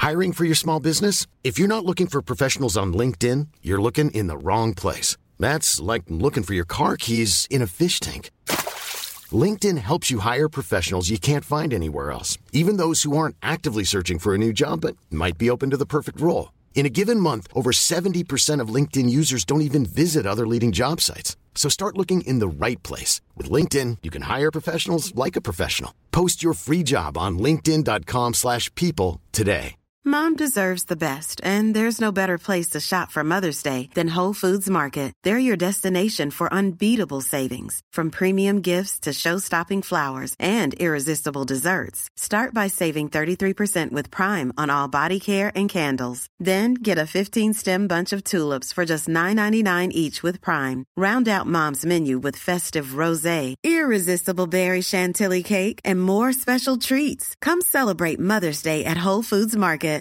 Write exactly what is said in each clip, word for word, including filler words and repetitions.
Hiring for your small business? If you're not looking for professionals on LinkedIn, you're looking in the wrong place. That's like looking for your car keys in a fish tank. LinkedIn helps you hire professionals you can't find anywhere else, even those who aren't actively searching for a new job but might be open to the perfect role. In a given month, over seventy percent of LinkedIn users don't even visit other leading job sites. So start looking in the right place. With LinkedIn, you can hire professionals like a professional. Post your free job on linkedin.com slash people today. Mom deserves the best, and there's no better place to shop for Mother's Day than Whole Foods Market. They're your destination for unbeatable savings, from premium gifts to show-stopping flowers and irresistible desserts. Start by saving thirty-three percent with Prime on all body care and candles. Then get a fifteen-stem bunch of tulips for just nine ninety-nine each with Prime. Round out Mom's menu with festive rosé, irresistible berry chantilly cake, and more special treats. Come celebrate Mother's Day at Whole Foods Market.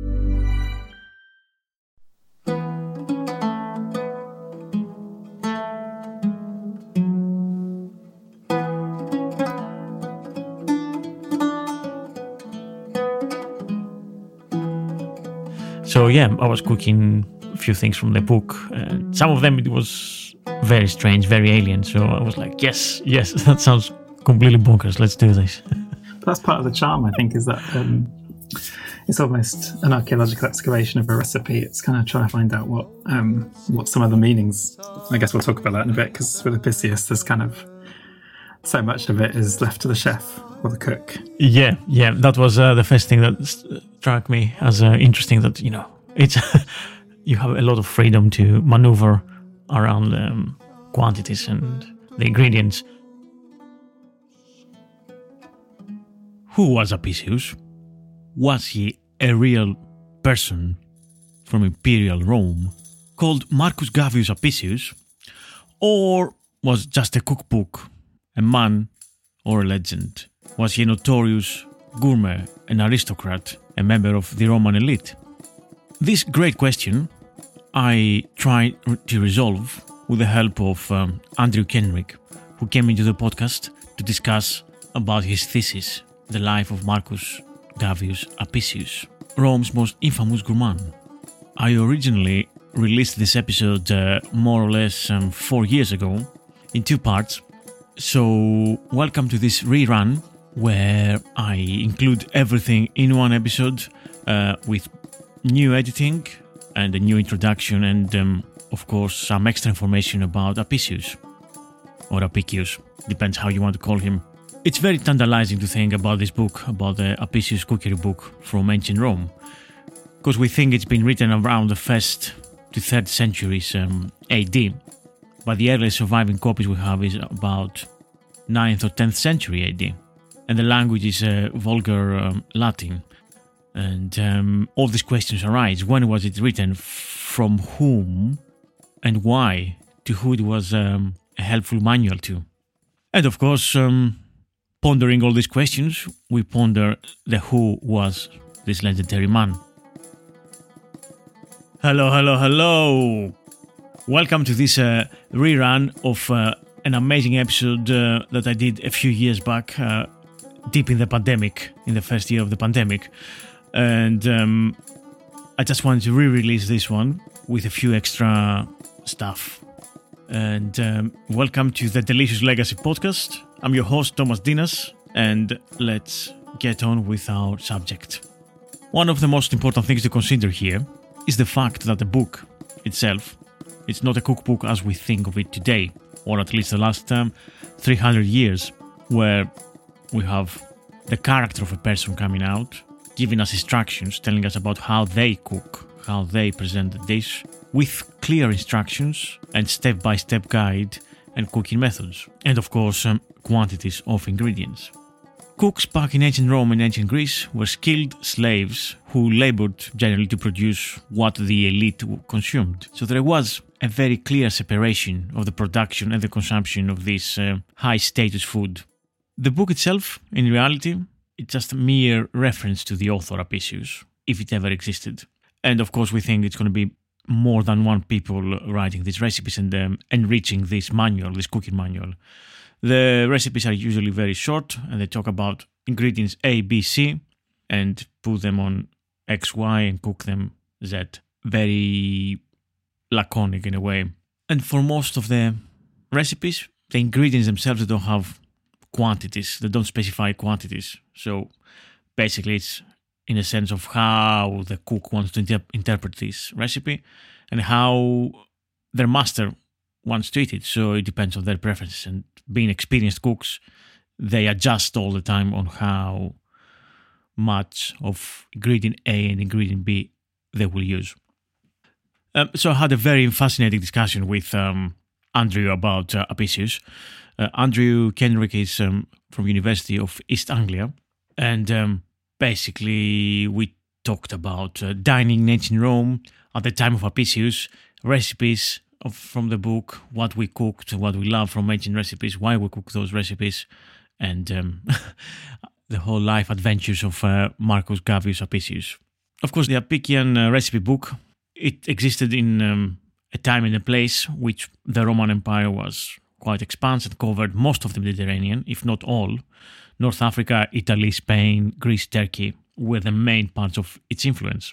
So yeah, I was cooking a few things from the book, and some of them it was very strange, very alien. So I was like, yes, yes, that sounds completely bonkers. Let's do this. That's part of the charm, I think, is that um, it's almost an archaeological excavation of a recipe. It's kind of trying to find out what um, what some of the meanings. I guess we'll talk about that in a bit, because with Apicius, there's kind of so much of it is left to the chef or the cook. Yeah, yeah, that was uh, the first thing that struck me as uh, interesting. That you know, it's you have a lot of freedom to maneuver around um, quantities and the ingredients. Who was Apicius? Was he a real person from Imperial Rome called Marcus Gavius Apicius, or was just a cookbook, a man, or a legend? Was he a notorious gourmet, an aristocrat, a member of the Roman elite? This great question I tried to resolve with the help of um, Andrew Kenrick, who came into the podcast to discuss about his thesis, The Life of Marcus Gavius Apicius, Rome's most infamous gourmand. I originally released this episode uh, more or less um, four years ago in two parts, so welcome to this rerun where I include everything in one episode uh, with new editing and a new introduction and um, of course some extra information about Apicius, or Apicius, depends how you want to call him. It's very tantalizing to think about this book, about the Apicius cookery book from ancient Rome, because we think it's been written around the first to third centuries um, A D, but the earliest surviving copies we have is about ninth or tenth century A D, and the language is uh, vulgar um, Latin. And um, all these questions arise. When was it written? From whom? And why? To who it was um, a helpful manual to? And of course, um, pondering all these questions, we ponder the who was this legendary man. Hello, hello, hello! Welcome to this uh, rerun of uh, an amazing episode uh, that I did a few years back, uh, deep in the pandemic, in the first year of the pandemic. And um, I just wanted to re-release this one with a few extra stuff. And um, welcome to the Delicious Legacy podcast. I'm your host, Thomas Dinas, and let's get on with our subject. One of the most important things to consider here is the fact that the book itself, it's not a cookbook as we think of it today, or at least the last um, three hundred years, where we have the character of a person coming out, giving us instructions, telling us about how they cook, how they present the dish, with clear instructions and step-by-step guide and cooking methods, and of course um, quantities of ingredients. Cooks back in ancient Rome and ancient Greece were skilled slaves who labored generally to produce what the elite consumed. So there was a very clear separation of the production and the consumption of this uh, high-status food. The book itself, in reality, it's just a mere reference to the author Apicius, if it ever existed. And of course we think it's going to be more than one people writing these recipes and um, enriching this manual, this cooking manual. The recipes are usually very short and they talk about ingredients A, B, C and put them on X, Y and cook them Z. Very laconic in a way. And for most of the recipes, the ingredients themselves they don't have quantities. They don't specify quantities. So basically it's in a sense of how the cook wants to inter- interpret this recipe and how their master wants to eat it. So it depends on their preferences. And being experienced cooks, they adjust all the time on how much of ingredient A and ingredient B they will use. Um, so I had a very fascinating discussion with um, Andrew about uh, Apicius. Uh, Andrew Kenrick is um, from University of East Anglia, and um, basically we talked about uh, dining in ancient Rome at the time of Apicius, recipes of, from the book, what we cooked, what we love from ancient recipes, why we cook those recipes, and um, the whole life adventures of uh, Marcus Gavius Apicius. Of course, the Apician uh, recipe book, it existed in um, a time and a place which the Roman Empire was quite expansive and covered most of the Mediterranean, if not all. North Africa, Italy, Spain, Greece, Turkey were the main parts of its influence.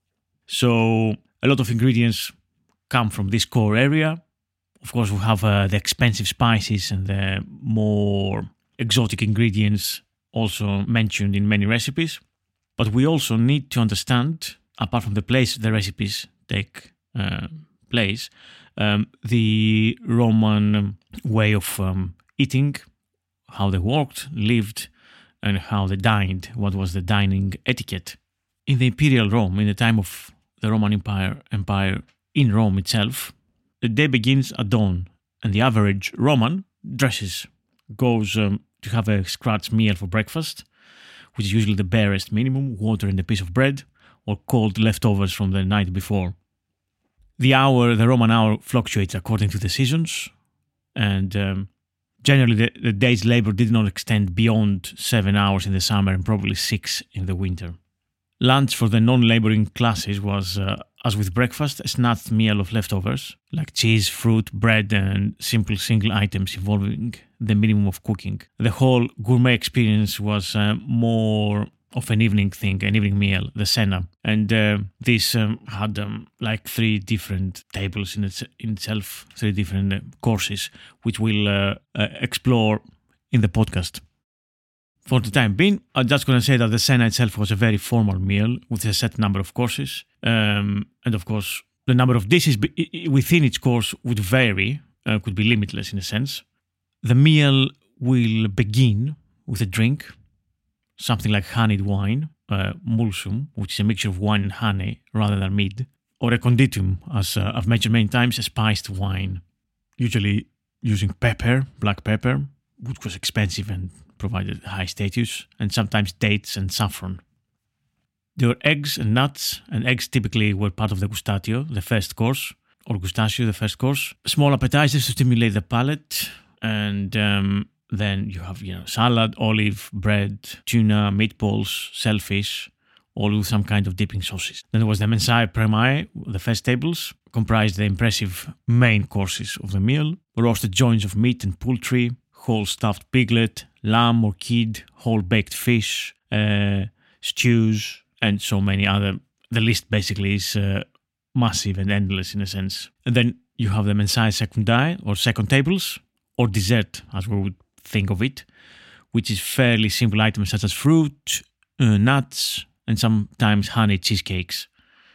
So a lot of ingredients come from this core area. Of course, we have uh, the expensive spices and the more exotic ingredients also mentioned in many recipes. But we also need to understand, apart from the place the recipes take uh, place, um, the Roman way of um, eating, how they worked, lived, and how they dined, what was the dining etiquette. In the imperial Rome, in the time of the Roman Empire, Empire in Rome itself, the day begins at dawn, and the average Roman dresses, goes um, to have a scratch meal for breakfast, which is usually the barest minimum, water and a piece of bread, or cold leftovers from the night before. The hour, the Roman hour, fluctuates according to the seasons, and um, generally the, the day's labor did not extend beyond seven hours in the summer and probably six in the winter. Lunch for the non-laboring classes was, uh, as with breakfast, a snatched meal of leftovers, like cheese, fruit, bread, and simple single items involving the minimum of cooking. The whole gourmet experience was uh, more of an evening thing, an evening meal, the cena. And uh, this um, had um, like three different tables in, its, in itself, three different uh, courses, which we'll uh, uh, explore in the podcast. For the time being, I'm just going to say that the cena itself was a very formal meal with a set number of courses. Um, and of course, the number of dishes within each course would vary, uh, could be limitless in a sense. The meal will begin with a drink, something like honeyed wine, uh, mulsum, which is a mixture of wine and honey rather than mead, or a conditum, as uh, I've mentioned many times, a spiced wine, usually using pepper, black pepper, which was expensive and provided high status, and sometimes dates and saffron. There were eggs and nuts, and eggs typically were part of the gustatio, the first course, or gustatio, the first course. Small appetizers to stimulate the palate, and um, then you have, you know, salad, olive, bread, tuna, meatballs, shellfish, all with some kind of dipping sauces. Then there was the mensae primae, the first tables, comprised the impressive main courses of the meal, roasted joints of meat and poultry, whole stuffed piglet, lamb or kid, whole baked fish, uh, stews, and so many other. The list basically is uh, massive and endless in a sense. And then you have the mensae secundae, or second tables, or dessert, as we would think of it, which is fairly simple items such as fruit, uh, nuts, and sometimes honey cheesecakes.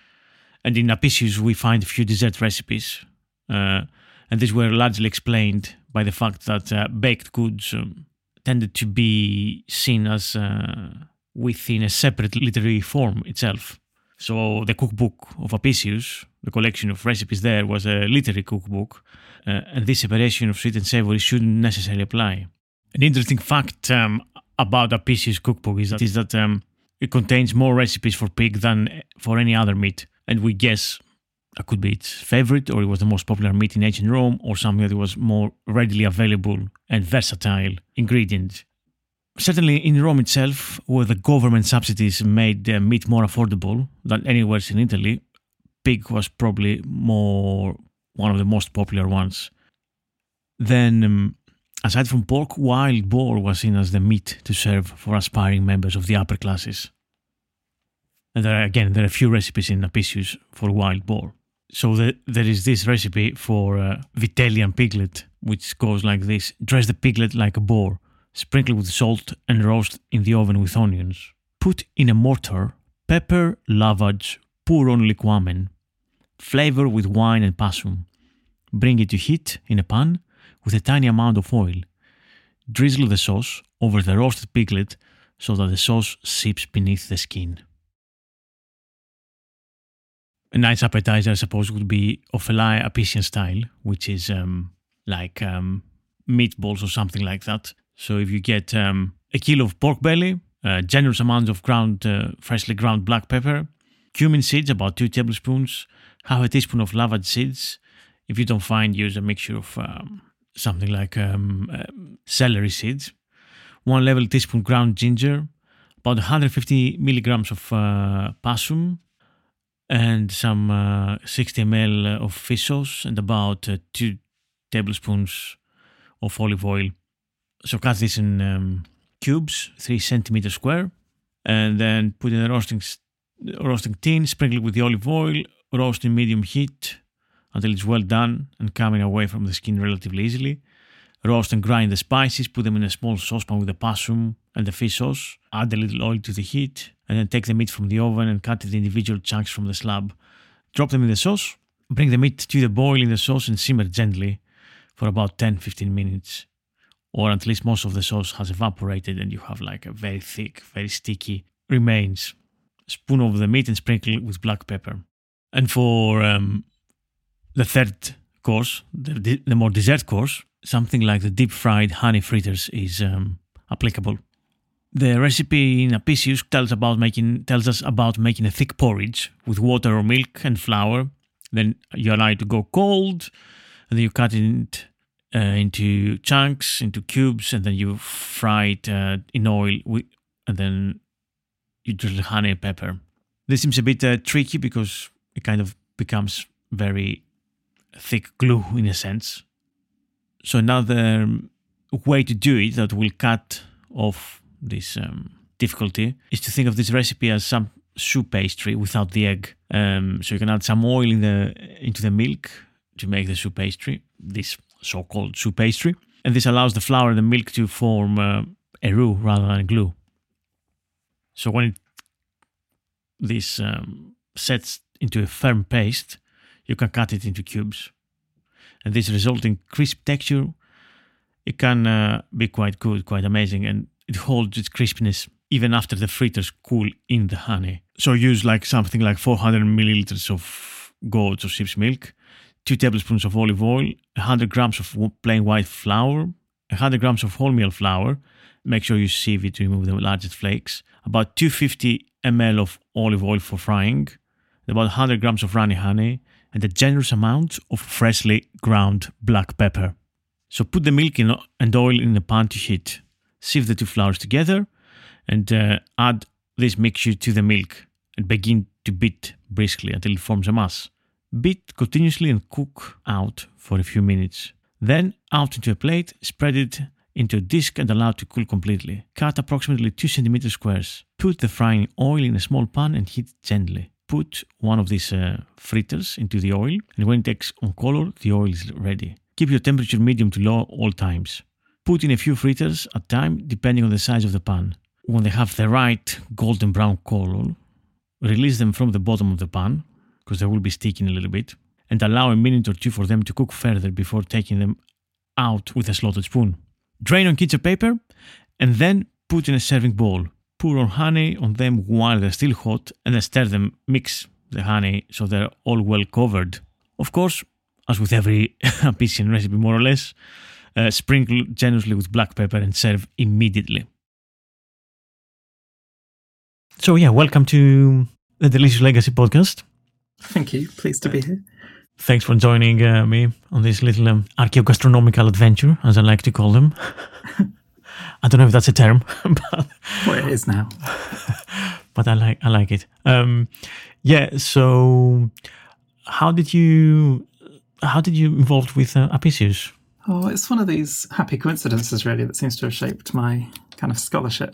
And in Apicius we find a few dessert recipes, uh, and these were largely explained by the fact that uh, baked goods um, tended to be seen as uh, within a separate literary form itself. So the cookbook of Apicius, the collection of recipes there, was a literary cookbook, uh, and this separation of sweet and savory shouldn't necessarily apply. An interesting fact um, about Apicius' cookbook is that, is that um, it contains more recipes for pig than for any other meat, and we guess that could be its favorite, or it was the most popular meat in ancient Rome, or something that was more readily available and versatile ingredient. Certainly in Rome itself, where the government subsidies made uh, meat more affordable than anywhere else in Italy, pig was probably more one of the most popular ones. Then, um, aside from pork, wild boar was seen as the meat to serve for aspiring members of the upper classes. And there are, again, there are a few recipes in Apicius for wild boar. So the, there is this recipe for uh, Vitellian piglet, which goes like this. Dress the piglet like a boar, sprinkle with salt and roast in the oven with onions. Put in a mortar, pepper, lavage, pour on liquamen, flavor with wine and passum. Bring it to heat in a pan with a tiny amount of oil. Drizzle the sauce over the roasted piglet so that the sauce seeps beneath the skin. A nice appetizer, I suppose, would be Ophelai Apician style, which is um, like um, meatballs or something like that. So if you get um, a kilo of pork belly, a generous amount of ground, uh, freshly ground black pepper, cumin seeds, about two tablespoons, half a teaspoon of lavage seeds. If you don't find, use a mixture of um, something like um, uh, celery seeds, one level teaspoon ground ginger, about one hundred fifty milligrams of uh, passum, and some uh, sixty milliliters of fish sauce, and about uh, two tablespoons of olive oil. So cut this in um, cubes, three centimeters square, and then put in a roasting roasting tin, sprinkle with the olive oil, roast in medium heat until it's well done and coming away from the skin relatively easily. Roast and grind the spices, put them in a small saucepan with the passum and the fish sauce. Add a little oil to the heat, and then take the meat from the oven and cut the individual chunks from the slab. Drop them in the sauce. Bring the meat to the boil in the sauce and simmer gently for about ten to fifteen minutes. Or at least most of the sauce has evaporated and you have like a very thick, very sticky remains. Spoon over the meat and sprinkle with black pepper. And for um, the third course, the, the more dessert course, something like the deep fried honey fritters is um, applicable. The recipe in Apicius tells about making tells us about making a thick porridge with water or milk and flour. Then you allow it to go cold, and then you cut it uh, into chunks, into cubes, and then you fry it uh, in oil, with, and then you drizzle honey and pepper. This seems a bit uh, tricky because it kind of becomes very thick glue in a sense. So another way to do it that will cut off this um, difficulty is to think of this recipe as some soup pastry without the egg. Um, so you can add some oil in the into the milk to make the soup pastry, this so-called soup pastry. And this allows the flour and the milk to form uh, a roux rather than glue. So when it, this um, sets into a firm paste, you can cut it into cubes. And this resulting crisp texture, it can uh, be quite good, quite amazing, and it holds its crispiness even after the fritters cool in the honey. So use like something like four hundred milliliters of goat's or sheep's milk, two tablespoons of olive oil, one hundred grams of plain white flour, one hundred grams of wholemeal flour. Make sure you sieve it to remove the largest flakes. About two hundred fifty milliliters of olive oil for frying, about one hundred grams of runny honey, and a generous amount of freshly ground black pepper. So put the milk in and oil in the pan to heat. Sieve the two flours together and uh, add this mixture to the milk and begin to beat briskly until it forms a mass. Beat continuously and cook out for a few minutes. Then out into a plate, spread it into a disc and allow it to cool completely. Cut approximately two centimeter squares. Put the frying oil in a small pan and heat gently. Put one of these uh, fritters into the oil, and when it takes on color, the oil is ready. Keep your temperature medium to low all times. Put in a few fritters at a time, depending on the size of the pan. When they have the right golden brown color, release them from the bottom of the pan, because they will be sticking a little bit, and allow a minute or two for them to cook further before taking them out with a slotted spoon. Drain on kitchen paper, and then put in a serving bowl. Pour on honey on them while they're still hot, and then stir them. Mix the honey so they're all well covered. Of course, as with every Apician recipe more or less, uh, sprinkle generously with black pepper and serve immediately. So yeah, welcome to the Delicious Legacy podcast. Thank you. Pleased to be here. Thanks for joining uh, me on this little um, archaeogastronomical adventure, as I like to call them. I don't know if that's a term, but well, it is now. But I like I like it. Um, yeah. So, how did you how did you involved with uh, Apicius? Oh, it's one of these happy coincidences, really, that seems to have shaped my kind of scholarship.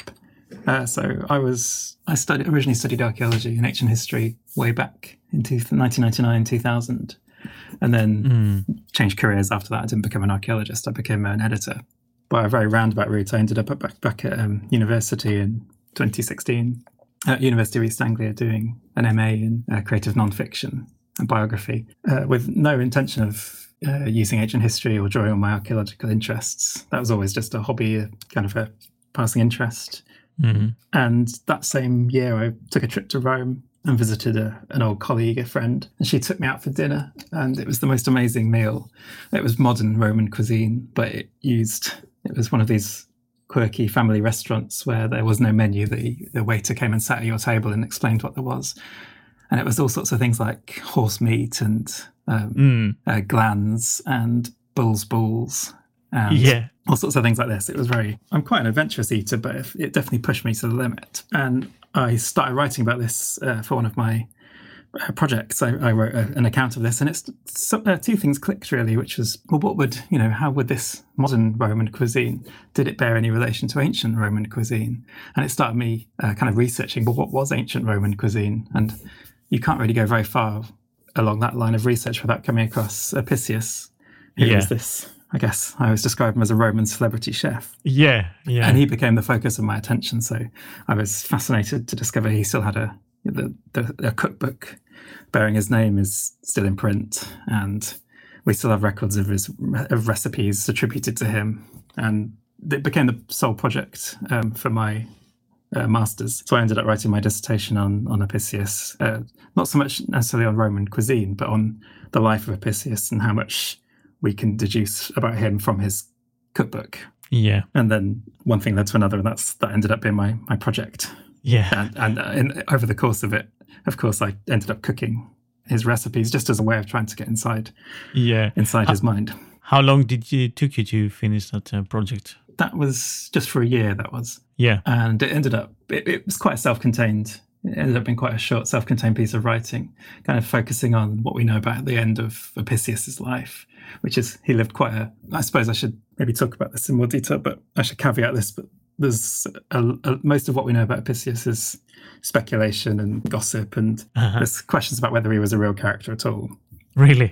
Uh, so I was I studied originally studied archaeology and ancient history way back in two, nineteen ninety-nine, two thousand, and then mm. changed careers after that. I didn't become an archaeologist. I became an editor. By a very roundabout route, I ended up at, back, back at um, university in twenty sixteen at University of East Anglia doing an M A in uh, creative non-fiction and biography uh, with no intention of uh, using ancient history or drawing on my archaeological interests. That was always just a hobby, a kind of a passing interest. Mm-hmm. And that same year, I took a trip to Rome and visited a, an old colleague, a friend, and she took me out for dinner, and it was the most amazing meal. It was modern Roman cuisine, but it used, it was one of these quirky family restaurants where there was no menu. The, the waiter came and sat at your table and explained what there was. And it was all sorts of things like horse meat and um, mm. uh, glands and bull's balls and yeah. all sorts of things like this. It was very, I'm quite an adventurous eater, but it definitely pushed me to the limit. And I started writing about this uh, for one of my uh, projects. I, I wrote a, an account of this, and it's so, uh, two things clicked really, which was, well, what would, you know, how would this modern Roman cuisine, did it bear any relation to ancient Roman cuisine? And it started me uh, kind of researching, well, what was ancient Roman cuisine? And you can't really go very far along that line of research without coming across Apicius, who yeah. was this, I guess I always describe him as a Roman celebrity chef. Yeah, yeah. And he became the focus of my attention. So I was fascinated to discover he still had a the, the a cookbook bearing his name is still in print, and we still have records of his of recipes attributed to him. And it became the sole project um, for my uh, master's. So I ended up writing my dissertation on on Apicius, uh, not so much necessarily on Roman cuisine, but on the life of Apicius and how much we can deduce about him from his cookbook. Yeah. And then one thing led to another, and that's that ended up being my my project. Yeah. And, and uh, in, over the course of it, of course, I ended up cooking his recipes just as a way of trying to get inside yeah. inside how, his mind. How long did it took you to finish that uh, project? That was just for a year, that was. Yeah. And it ended up, it, it was quite self-contained. It ended up being quite a short, self-contained piece of writing, kind of focusing on what we know about the end of Apicius's life, which is he lived quite a, I suppose I should maybe talk about this in more detail, but I should caveat this, but there's a, a, most of what we know about Apicius is speculation and gossip, and uh-huh. there's questions about whether he was a real character at all. Really?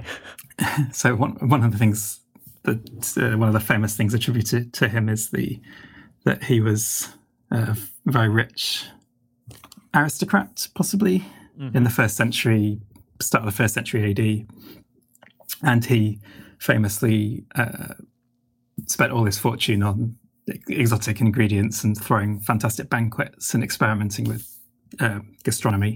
So one one of the things that uh, one of the famous things attributed to him is the that he was a very rich aristocrat, possibly mm-hmm. in the first century, start of the first century A D, and he famously uh, spent all his fortune on exotic ingredients and throwing fantastic banquets and experimenting with uh, gastronomy.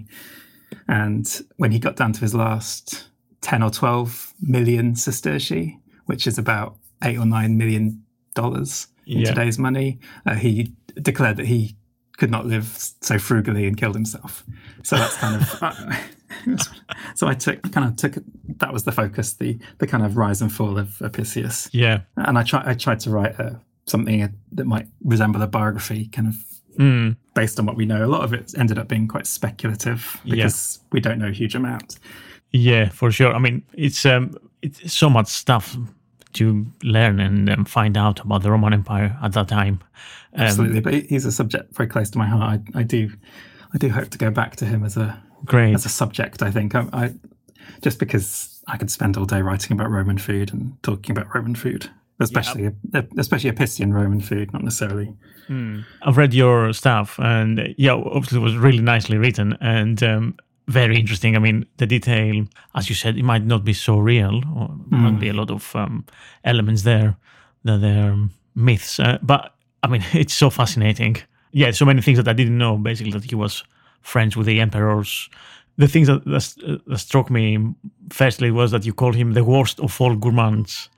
And when he got down to his last ten or twelve million sestertii, which is about eight or nine million dollars in yeah. today's money, uh, he declared that he could not live so frugally and killed himself. So that's kind of uh, so I took kind of took that was the focus, the the kind of rise and fall of Apicius. Yeah, and I tried I tried to write a something that might resemble a biography, kind of mm. based on what we know. A lot of it ended up being quite speculative because yeah. we don't know a huge amount. Yeah, for sure. I mean, it's um, it's so much stuff to learn and um, find out about the Roman Empire at that time. Um, Absolutely, but he's a subject very close to my heart. I, I do, I do hope to go back to him as a great as a subject. I think I, I just because I could spend all day writing about Roman food and talking about Roman food. Especially, yeah. especially Apician Roman food, not necessarily. Mm. I've read your stuff, and uh, yeah, obviously it was really nicely written and um, very interesting. I mean, the detail, as you said, it might not be so real, or mm. might be a lot of um, elements there that they're myths. Uh, but I mean, it's so fascinating. Yeah, so many things that I didn't know. Basically, that he was friends with the emperors. The things that, that, that struck me firstly was that you called him the worst of all gourmands.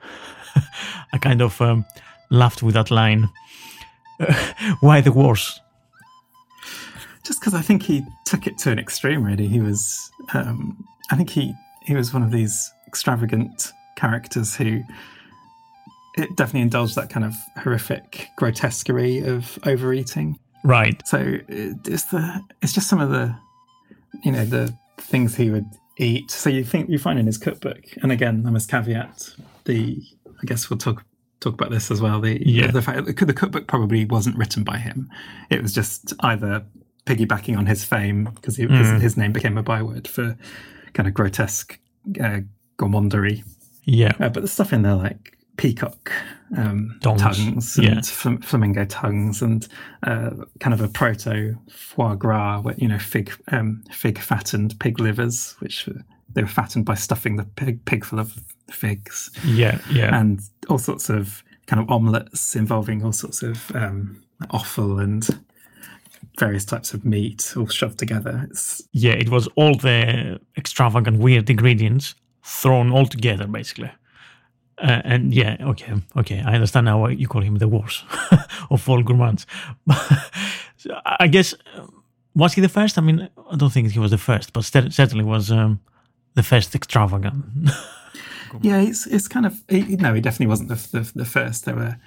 I kind of um, laughed with that line. Uh, why the worst? Just because I think he took it to an extreme. Really, he was. Um, I think he he was one of these extravagant characters who it definitely indulged that kind of horrific grotesquerie of overeating. Right. So it's the it's just some of the you know the things he would eat. So you think you find in his cookbook, and again I must caveat the. I guess we'll talk talk about this as well. The Yeah. the fact that the cookbook probably wasn't written by him. It was just either piggybacking on his fame, because his, Mm. his name became a byword for kind of grotesque uh, gourmandery. Yeah. Uh, but the stuff in there like peacock um, Tongues, tongues and yeah. fl- flamingo tongues and uh, kind of a proto foie gras, where, you know, fig um, fig fattened pig livers, which uh, they were fattened by stuffing the pig, pig full of figs, Yeah. Yeah. and all sorts of kind of omelettes involving all sorts of um, offal and various types of meat all shoved together. It's, yeah. It was all the extravagant, weird ingredients thrown all together, basically. Uh, and yeah, okay, okay. I understand now why you call him the worst of all gourmands. So I guess, uh, was he the first? I mean, I don't think he was the first, but cer- certainly was um, the first extravagant. yeah, it's it's kind of he, no, he definitely wasn't the, the the first. There were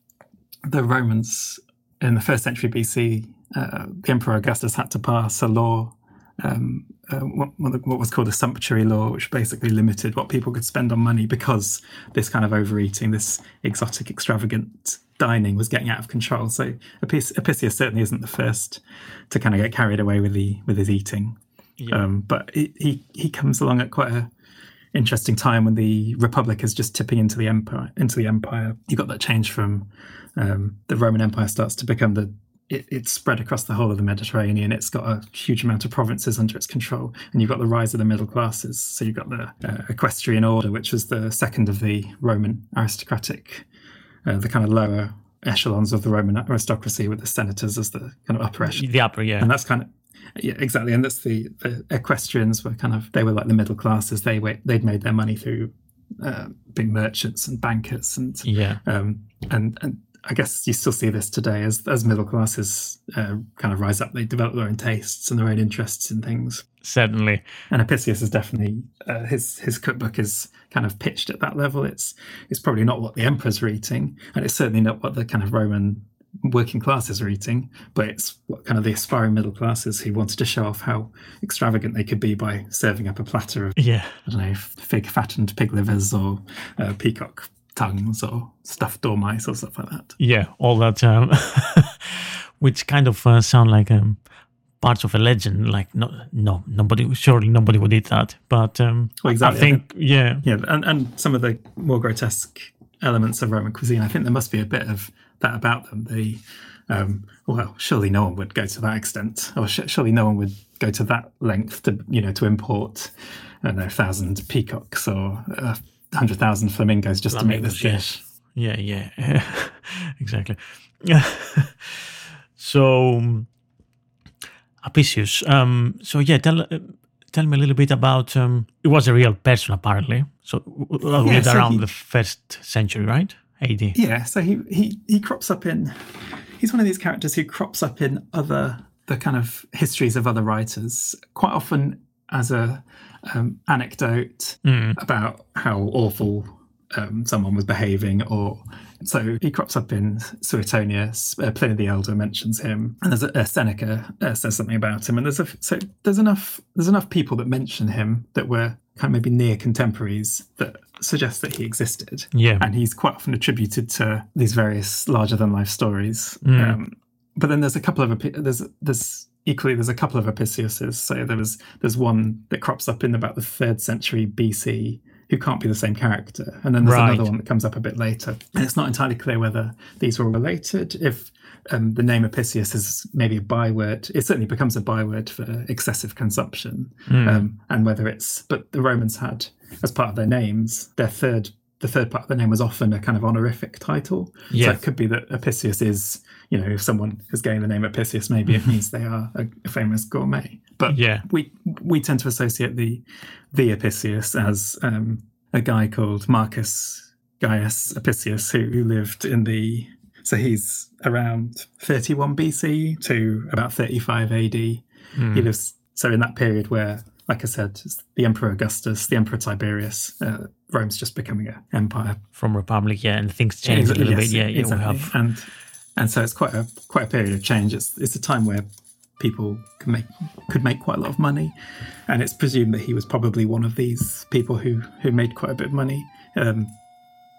the Romans in the first century B C. Uh, the Emperor Augustus had to pass a law, um, uh, what, what was called a sumptuary law, which basically limited what people could spend on money, because this kind of overeating, this exotic, extravagant dining was getting out of control. So Apis- Apicius certainly isn't the first to kind of get carried away with the with his eating. Yeah. Um, but he, he he comes along at quite a interesting time when the Republic is just tipping into the empire. Into the empire, you got that change from um, the Roman Empire starts to become the it, it's spread across the whole of the Mediterranean. It's got a huge amount of provinces under its control, and you've got the rise of the middle classes. So you've got the uh, equestrian order, which was the second of the Roman aristocratic, uh, the kind of lower echelons of the Roman aristocracy, with the senators as the kind of upper echelon. The upper, yeah. And that's kind of, yeah, exactly. And that's the, the equestrians were kind of, they were like the middle classes. They were, they'd made their money through uh, being merchants and bankers. And, Yeah. um, and, and I guess you still see this today as, as middle classes uh, kind of rise up. They develop their own tastes and their own interests in things. Certainly. And Apicius is definitely, uh, his his cookbook is kind of pitched at that level. It's it's probably not what the emperors were eating, and it's certainly not what the kind of Roman working classes are eating, but it's what kind of the aspiring middle classes who wanted to show off how extravagant they could be by serving up a platter of, Yeah. I don't know, fig fattened pig livers or uh, peacock tongues or stuffed dormice or stuff like that. Yeah, all that, um, which kind of uh, sound like um, parts of a legend. Like, no, no, nobody, surely nobody would eat that. But um, Well, exactly. I think, yeah, Yeah, and, and some of the more grotesque elements of Roman cuisine, I think there must be a bit of that about them. The um, well, surely no one would go to that extent, or sh- surely no one would go to that length to, you know, to import, I don't know, a thousand peacocks or a hundred thousand flamingos just to make this flamingos, dish. yes. Yeah, yeah, exactly. So, um, Apicius. Um, so yeah, tell uh, tell me a little bit about. Um, it was a real person, apparently. So uh, Yeah, lived so around he- the first century, right? A D. Yeah, so he, he he crops up in. He's one of these characters who crops up in other the kind of histories of other writers, quite often as a um, anecdote about how awful um, someone was behaving, or so he crops up in Suetonius. Uh, Pliny the Elder mentions him, and there's a, a Seneca uh, says something about him, and there's a so there's enough there's enough people that mention him that were kind of maybe near contemporaries that suggest that he existed. Yeah. And he's quite often attributed to these various larger than life stories. Um, but then there's a couple of Epi- there's there's equally there's a couple of Apiciuses. So there was there's one that crops up in about the third century B C who can't be the same character, and then there's Right. another one that comes up a bit later. And it's not entirely clear whether these were related. If um, the name Apicius is maybe a byword, it certainly becomes a byword for excessive consumption, um, and whether it's. But the Romans had, as part of their names, their third. The third part of the name was often a kind of honorific title. Yeah. So it could be that Apicius is, you know, if someone is getting the name Apicius, maybe it means they are a, a famous gourmet. But Yeah. we we tend to associate the the Apicius as um, a guy called Marcus Gaius Apicius, who, who lived in the. So he's around thirty-one B C to about thirty-five A D. He lives so in that period where, like I said, the Emperor Augustus, the Emperor Tiberius, uh, Rome's just becoming an empire. From Republic, yeah, and things changed a little Yes, bit. Yeah, yeah, exactly. we have. and and so it's quite a quite a period of change. It's it's a time where people can make could make quite a lot of money, and it's presumed that he was probably one of these people who who made quite a bit of money. Um,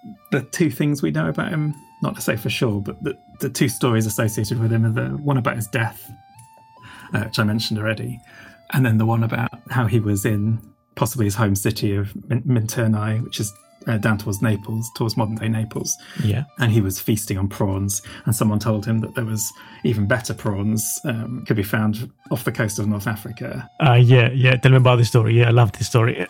the two things we know about him, not to say for sure, but the, the two stories associated with him are the one about his death, uh, which I mentioned already, and then the one about how he was in possibly his home city of Minturnae, which is uh, down towards Naples, towards modern-day Naples. Yeah. And he was feasting on prawns, and someone told him that there was even better prawns um, could be found off the coast of North Africa. Uh, yeah, yeah. Tell me about this story. Yeah, I love this story.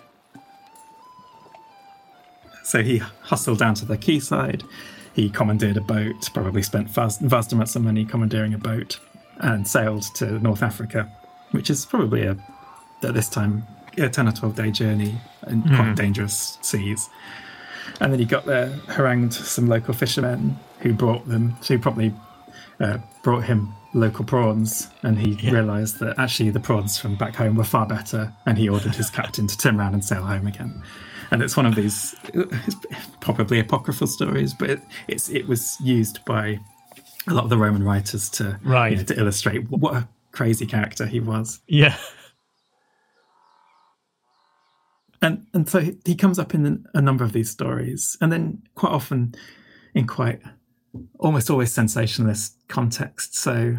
So he hustled down to the quayside. He commandeered a boat, probably spent vast, vast amounts of money commandeering a boat, and sailed to North Africa, which is probably, a, at this time, a ten or twelve day journey in mm. quite dangerous seas. And then he got there, harangued some local fishermen who brought them, who probably uh, brought him local prawns, and he yeah. realised that actually the prawns from back home were far better, and he ordered his captain to turn around and sail home again. And it's one of these it's probably apocryphal stories, but it, it's it was used by a lot of the Roman writers to right. you know, to illustrate what a crazy character he was. Yeah. And and so he comes up in a number of these stories, and then quite often in quite almost always sensationalist contexts. So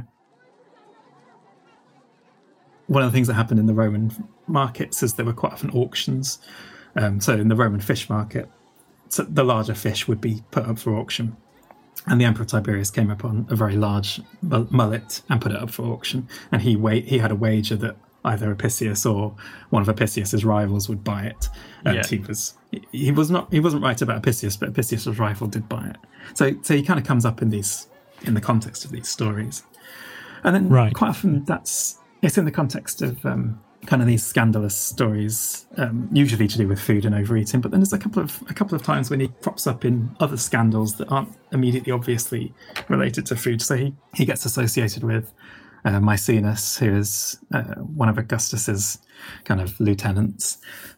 one of the things that happened in the Roman markets is there were quite often auctions. Um, so in the Roman fish market, so the larger fish would be put up for auction. And the Emperor Tiberius came upon a very large mullet and put it up for auction. And he wa- he had a wager that either Apicius or one of Apicius's rivals would buy it. And yeah. he was he was not he wasn't right about Apicius, but Apicius's rival did buy it. So so he kind of comes up in these in the context of these stories. And then right. quite often that's it's in the context of um, kind of these scandalous stories, um, usually to do with food and overeating. But then there's a couple of a couple of times when he crops up in other scandals that aren't immediately obviously related to food. So he, he gets associated with uh, Maecenas, who is uh, one of Augustus's kind of lieutenants,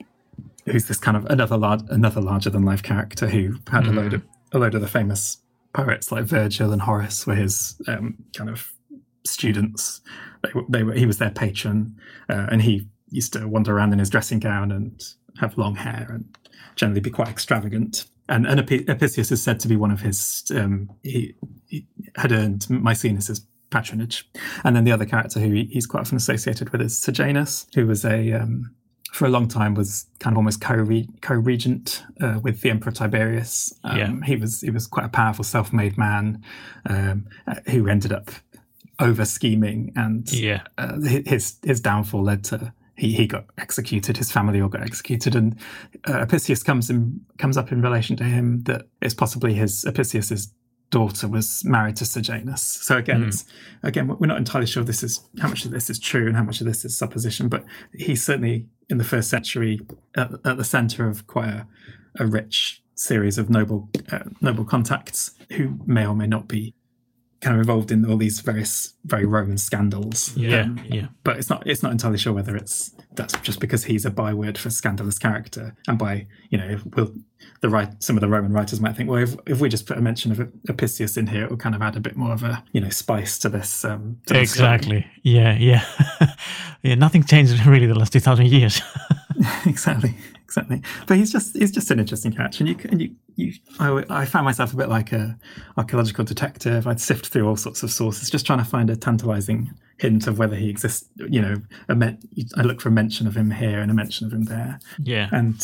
who's this kind of another large, another larger than life character who had mm. a load of a load of the famous poets like Virgil and Horace were his um, kind of students. They were, they were, he was their patron, uh, and he used to wander around in his dressing gown and have long hair and generally be quite extravagant. And, and Apicius is said to be one of his, um, he, he had earned Maecenas' patronage. And then the other character who he, he's quite often associated with is Sejanus, who was a, um, for a long time was kind of almost co-re- co-regent uh, with the Emperor Tiberius. Um, yeah. He was he was quite a powerful self-made man um, who ended up over scheming, and yeah. uh, his his downfall led to he, he got executed. His family all got executed, and uh, Apicius comes in comes up in relation to him that it's possibly his Apicius's daughter was married to Sejanus. So again, mm. it's, again we're not entirely sure this is how much of this is true and how much of this is supposition, but he's certainly in the first century at, at the centre of quite a, a rich series of noble uh, noble contacts who may or may not be kind of involved in all these various very Roman scandals. Yeah, um, yeah. But it's not it's not entirely sure whether it's that's just because he's a byword for scandalous character. And by, you know, we'll, the right some of the Roman writers might think, well, if, if we just put a mention of Apicius in here, it will kind of add a bit more of a, you know, spice to this. Um, to exactly. This yeah, yeah. yeah. Nothing changed really the last two thousand years. exactly. Exactly, but he's just he's just an interesting character, and you and you you I, I found myself a bit like a archaeological detective. I'd sift through all sorts of sources, just trying to find a tantalising hint of whether he exists. You know, a men, I look for a mention of him here and a mention of him there. Yeah, and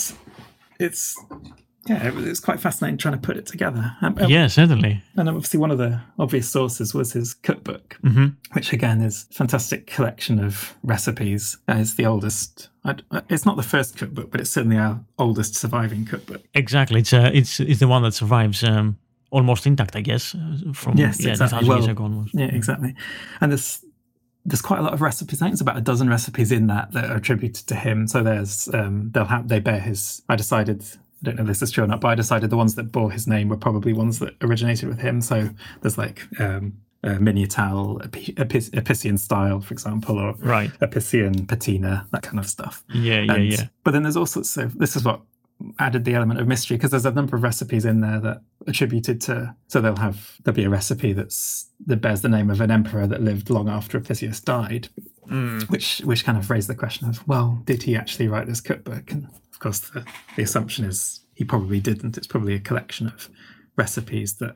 it's yeah, it, it's quite fascinating trying to put it together. Um, yeah, certainly. And obviously, one of the obvious sources was his cookbook, mm-hmm. which again is a fantastic collection of recipes. And it's the oldest. It's not the first cookbook, but it's certainly our oldest surviving cookbook. Exactly, it's uh, it's it's the one that survives um, almost intact, I guess, from yes, yeah, exactly. thousand well, years ago almost. Yeah, exactly. And there's there's quite a lot of recipes. I think it's about a dozen recipes in that that are attributed to him. So there's um, they'll have they bear his. I decided. I don't know if this is true or not, but I decided the ones that bore his name were probably ones that originated with him. So there's like um, uh, Miniatal, Epic- Apician style, for example, or right. Apician patina, that kind of stuff. Yeah, yeah, and, yeah. But then there's all sorts of, this is what added the element of mystery, because there's a number of recipes in there that attributed to, so they'll have, there'll be a recipe that's that bears the name of an emperor that lived long after Apicius died, mm. which which kind of raised the question of, well, did he actually write this cookbook? And course, the, the assumption is he probably didn't. It's probably a collection of recipes that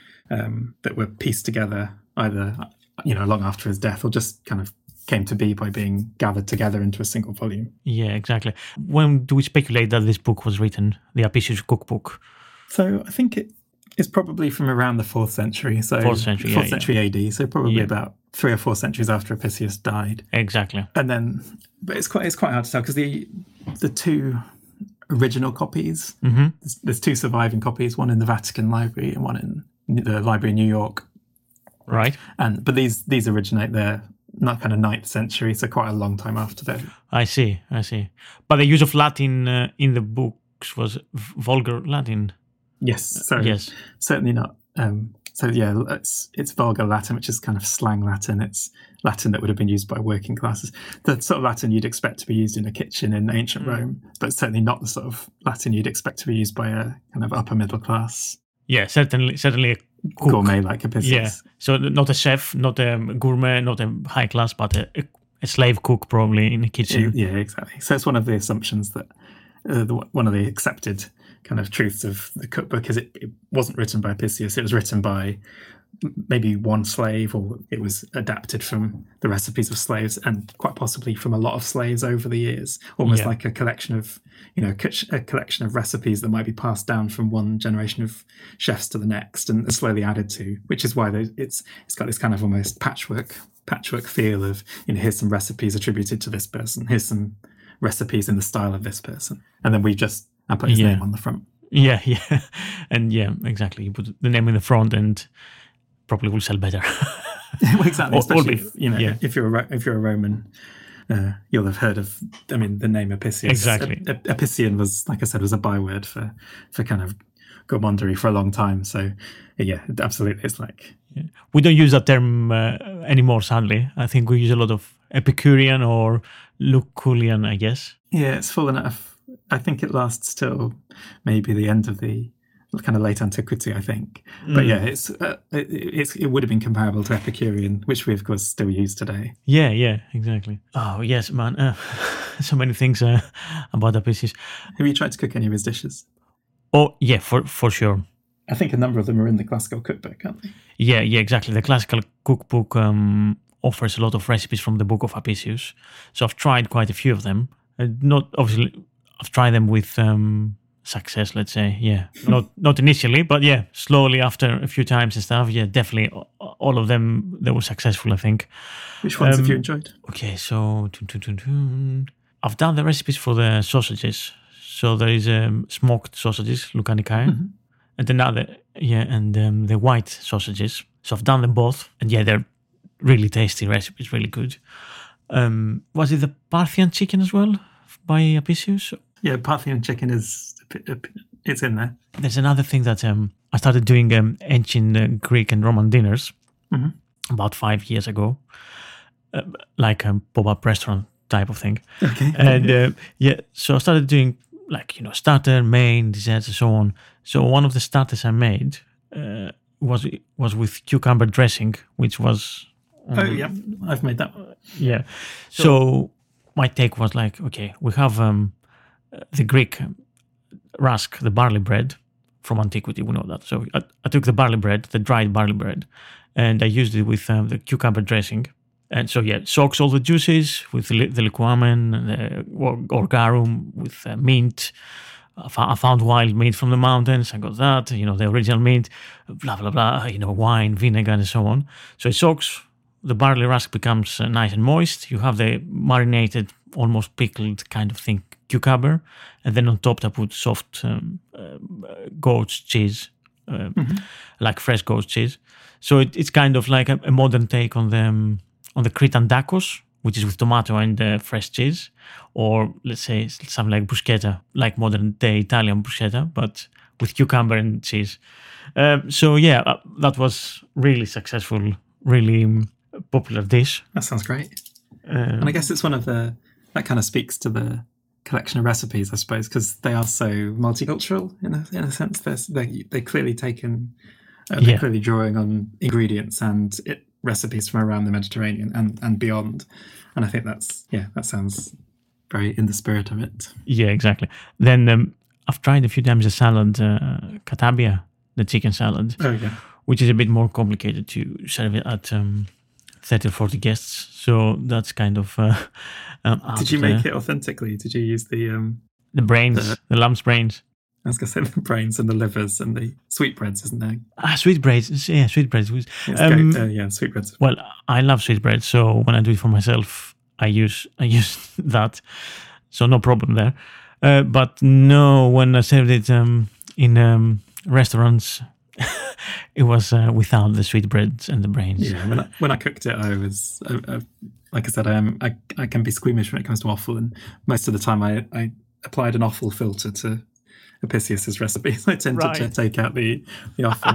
um, that were pieced together either, you know, long after his death, or just kind of came to be by being gathered together into a single volume. Yeah, exactly. When do we speculate that this book was written, the Apicius Cookbook? So I think it is probably from around the fourth century. So fourth century, fourth yeah, century yeah. A D. So probably Yeah. about three or four centuries after Apicius died. Exactly. And then, but it's quite it's quite hard to tell because the the two original copies, Mm-hmm. there's, there's two surviving copies, one in the Vatican Library and one in the Library in New York. Right. And but these these originate there, not kind of ninth century, so quite a long time after that. I see, I see. But the use of Latin uh, in the books was v- vulgar Latin. Yes, so Yes. certainly not. Um, so yeah, it's it's vulgar Latin, which is kind of slang Latin. It's Latin that would have been used by working classes. The sort of Latin you'd expect to be used in a kitchen in ancient Rome, but certainly not the sort of Latin you'd expect to be used by a kind of upper middle class Yeah, certainly, certainly a cook. gourmet like Apicius. Yeah, so not a chef, not a gourmet, not a high class, but a, a slave cook probably in the kitchen. Yeah, exactly. So it's one of the assumptions that uh, the, one of the accepted kind of truths of the cookbook is it, it wasn't written by Apicius. It was written by maybe one slave, or it was adapted from the recipes of slaves, and quite possibly from a lot of slaves over the years, almost Yeah. like a collection of, you know, a collection of recipes that might be passed down from one generation of chefs to the next and slowly added to, which is why it's it's got this kind of almost patchwork patchwork feel of, you know, here's some recipes attributed to this person, here's some recipes in the style of this person, and then we just and put his Yeah. name on the front. Yeah, yeah, and yeah, exactly. You put the name in the front, and probably will sell better. Well, exactly, Or- especially or if, you know, yeah. if you're a Ro- if you're a Roman, uh, you'll have heard of. I mean, the name Apicius. Exactly. A- a- Apician was, like I said, was a byword for for kind of gourmandery for a long time. So, yeah, absolutely, it's like We don't use that term uh, anymore, sadly. I think we use a lot of Epicurean or Lucullian, I guess. yeah, it's full enough. I think it lasts till maybe the end of the kind of late antiquity, I think. But yeah, it's uh, it, it's it would have been comparable to Epicurean, which we of course still use today. Yeah, yeah, exactly. Oh, yes, man. Uh, so many things uh, about Apicius. Have you tried to cook any of his dishes? Oh, yeah, for for sure. I think a number of them are in the classical cookbook, aren't they? Yeah, yeah, exactly. The classical cookbook um, offers a lot of recipes from the Book of Apicius. So I've tried quite a few of them. Uh, not obviously, I've tried them with um, success. Let's say, yeah, not not initially, but yeah, slowly after a few times and stuff. Yeah, definitely, a- all of them they were successful, I think. Which ones have Um, you enjoyed? Okay, so dun, dun, dun, dun. I've done the recipes for the sausages. So there is um, smoked sausages, Lucanicae, Mm-hmm. and another, yeah, and um, the white sausages. So I've done them both, and yeah, they're really tasty recipes, really good. Um, was it the Parthian chicken as well by Apicius? Yeah, Parthian chicken is it's in there. There's another thing that um, I started doing um, ancient uh, Greek and Roman dinners Mhm. about five years ago, uh, like a pop-up restaurant type of thing. Okay. And uh, yeah, so I started doing like, you know, starter, main, desserts, and so on. So one of the starters I made uh, was was with cucumber dressing, which was um, Oh yeah, I've made that. yeah. So my take was like, okay, we have um, the Greek rusk, the barley bread from antiquity. We know that. So I, I took the barley bread, the dried barley bread, and I used it with um, the cucumber dressing. And so yeah, soaks all the juices with the, the liquamen, the or- orgarum, with uh, mint. I fo- I found wild meat from the mountains. I got that, you know, the original meat, blah blah blah. You know, wine, vinegar, and so on. So it soaks. The barley rusk becomes uh, nice and moist. You have the marinated, almost pickled kind of thing, cucumber, and then on top I put soft um, uh, goat's cheese, uh, like fresh goat's cheese. So it, it's kind of like a, a modern take on the um, on the Cretan tacos, which is with tomato and uh, fresh cheese, or let's say something like bruschetta, like modern day Italian bruschetta, but with cucumber and cheese. Um, so yeah, uh, that was really successful, really um, popular dish. That sounds great. Um, And I guess it's one of the that kind of speaks to the collection of recipes, I suppose, because they are so multicultural in a in a sense. They're they they clearly taken, uh, they're Yeah. clearly drawing on ingredients and it, recipes from around the Mediterranean and and beyond. And I think that's yeah, that sounds very in the spirit of it. Yeah, exactly. Then um, I've tried a few times the salad, uh, katabia, the chicken salad, Oh yeah, which is a bit more complicated to serve it at um, thirty or forty guests. So that's kind of... Uh, um, did you make it authentically? Did you use the... Um, the brains, the, the lamb's brains? I was going to say the brains and the livers and the sweetbreads, isn't there? Ah, sweetbreads. Yeah, sweetbreads. Yes, Um, uh, yeah, sweetbreads. well, I love sweetbread, so when I do it for myself, I use I use that. So no problem there. Uh, but no, when I served it um, in um, restaurants, it was uh, without the sweetbreads and the brains. Yeah, when I, when I cooked it, I was... I, I, like I said, I am I, I can be squeamish when it comes to offal, and most of the time I, I applied an offal filter to Apicius's recipes. I tended Right. to take out the, the offal.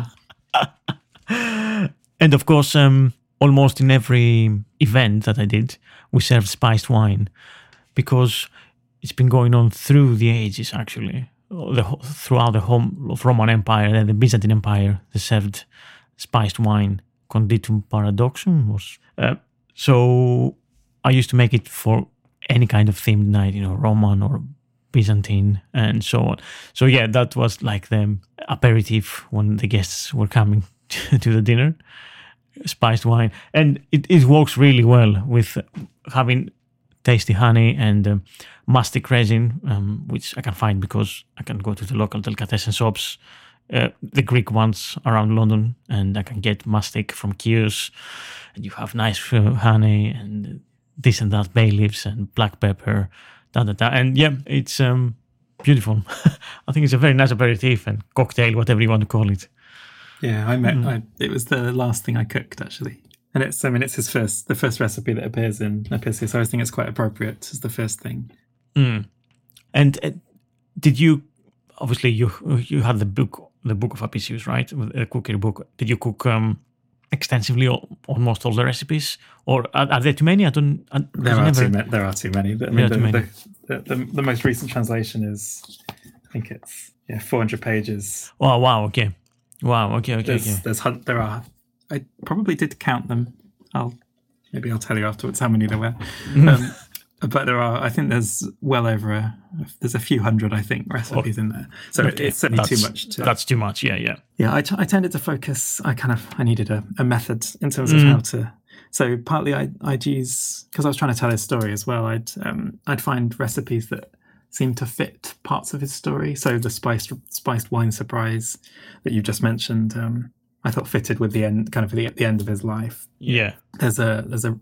And of course, um, almost in every event that I did, we served spiced wine because it's been going on through the ages, actually. The, throughout the whole of Roman Empire and the Byzantine Empire, they served spiced wine, conditum paradoxum. Was, uh, so I used to make it for any kind of themed night, you know, Roman or Byzantine and so on. So yeah, that was like the aperitif when the guests were coming to the dinner. Spiced wine, and it, it works really well with having tasty honey and um, mastic resin, um, which I can find because I can go to the local delicatessen shops, uh, the Greek ones around London, and I can get mastic from Chios, and you have nice uh, honey and this and that, bay leaves and black pepper, da da da, and yeah, it's um, beautiful. I think it's a very nice aperitif and cocktail, whatever you want to call it. Yeah, I met. Mm. I, it was the last thing I cooked actually, and it's. I mean, it's his first, the first recipe that appears in Apicius. So I think it's quite appropriate as the first thing. Mm. And uh, did you? Obviously, you you had the book, the book of Apicius, right? A cookery book. Did you cook um, extensively all, almost all the recipes, or are, are there too many? I don't. I, There I are never, too many. There are too many. But, I There mean, are too the, many. the, the, the, the most recent translation is, I think it's yeah, four hundred pages. Oh wow! Okay. Wow. Okay. Okay. There's, okay. there's hun- there are. I probably did count them. I'll maybe I'll tell you afterwards how many there were. Um, but there are. I think there's well over a. There's a few hundred. I think recipes in there. So Okay, it's certainly too that's- much. To, That's too much. Yeah. Yeah. yeah, I, t- I tended to focus. I kind of I needed a, a method in terms of Mm. how to. So partly I, I'd use because I was trying to tell his story as well. I'd um, I'd find recipes that seemed to fit parts of his story. So the spiced spiced wine surprise that you just mentioned, um, I thought fitted with the end, kind of the the end of his life. Yeah. There's a there's a,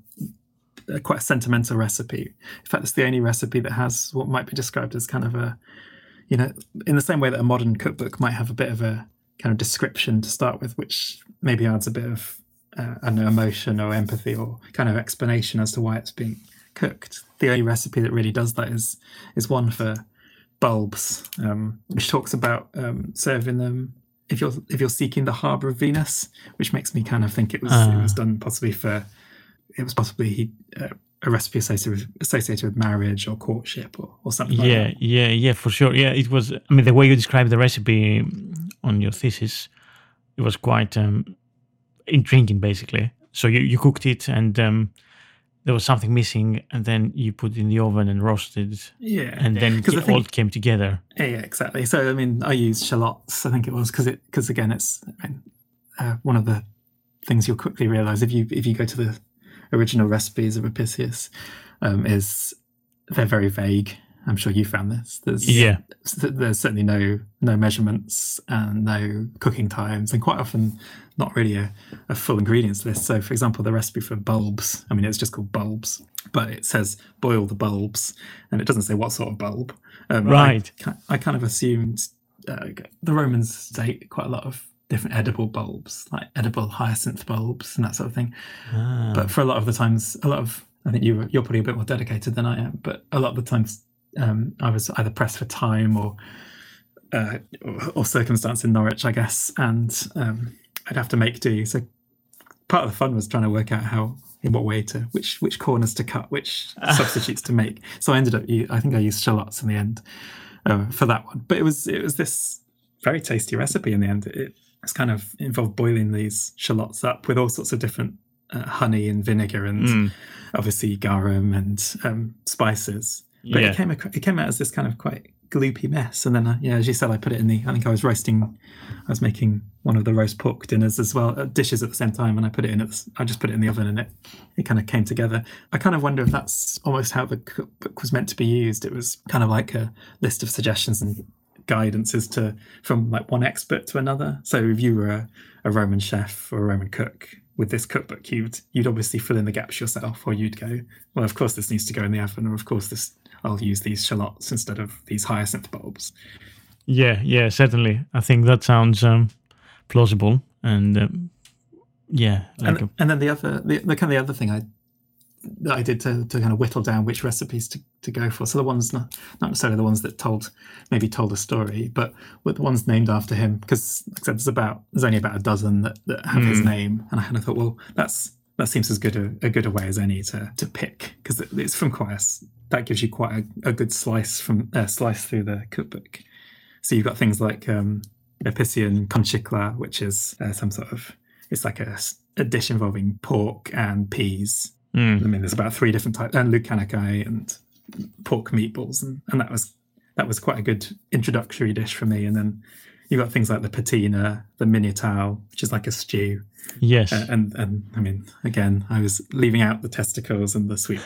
a quite a sentimental recipe. In fact, it's the only recipe that has what might be described as kind of a, you know, in the same way that a modern cookbook might have a bit of a kind of description to start with, which maybe adds a bit of uh, I don't know, emotion or empathy or kind of explanation as to why it's being cooked. The only recipe that really does that is is one for bulbs, um, which talks about um, serving them if you're if you're seeking the harbour of Venus, which makes me kind of think it was Ah. it was done possibly for it was possibly he, uh, a recipe associated with, associated with marriage or courtship or, or something like Yeah. that. Yeah. Yeah. For sure. Yeah. It was. I mean, the way you described the recipe on your thesis, it was quite um, intriguing, basically. So you, you cooked it and um, there was something missing, and then you put it in the oven and roasted, Yeah, and then because it the thing, all came together. yeah, yeah, exactly. So I mean, I used shallots. I think it was because it because again, it's I mean, uh, one of the things you'll quickly realise if you if you go to the original recipes of Apicius, um, is they're very vague. I'm sure you found this. There's Yeah. there's certainly no no measurements and no cooking times, and quite often not really a, a full ingredients list. So, for example, the recipe for bulbs. I mean, it's just called bulbs, but it says boil the bulbs, and it doesn't say what sort of bulb. Um, Right. I, I kind of assumed uh, the Romans ate quite a lot of different edible bulbs, like edible hyacinth bulbs and that sort of thing. Ah. But for a lot of the times, a lot of I think you you're probably a bit more dedicated than I am, but a lot of the times. Um, I was either pressed for time or, uh, or or circumstance in Norwich, I guess, and um, I'd have to make do. So part of the fun was trying to work out how, in what way to, which which corners to cut, which substitutes to make. So I ended up, I think I used shallots in the end uh, for that one. But it was it was this very tasty recipe in the end. It was kind of involved boiling these shallots up with all sorts of different uh, honey and vinegar and Mm. obviously garum and um, spices. But Yeah. it came ac- it came out as this kind of quite gloopy mess. And then, uh, yeah, as you said, I put it in the. I think I was roasting. I was making one of the roast pork dinners as well, uh, dishes at the same time, and I put it in. At the, I just put it in the oven, and it it kind of came together. I kind of wonder if that's almost how the cookbook was meant to be used. It was kind of like a list of suggestions and guidances to from like one expert to another. So if you were a, a Roman chef or a Roman cook with this cookbook, you'd you'd obviously fill in the gaps yourself, or you'd go, well, of course this needs to go in the oven, or of course this I'll use these shallots instead of these hyacinth bulbs. Yeah, yeah, certainly. I think that sounds um, plausible, and um, yeah, like and, a, and then the other, the, the kind of the other thing I that I did to, to kind of whittle down which recipes to, to go for. So the ones not not necessarily the ones that told maybe told a story, but with the ones named after him, because like I said, there's about there's only about a dozen that, that have mm. his name, and I kind of thought, well, that's that seems as good a, a good a way as any to to pick, because it, it's from quite a, that gives you quite a, a good slice from uh, slice through the cookbook. So you've got things like um, Epicyan conchicla, which is uh, some sort of it's like a, a dish involving pork and peas. Mm. I mean, there's about three different types, and lucanicae and pork meatballs, and, and that was that was quite a good introductory dish for me. And then you've got things like the patina, the minital, which is like a stew. Yes, uh, and and I mean, again, I was leaving out the testicles and the sweet.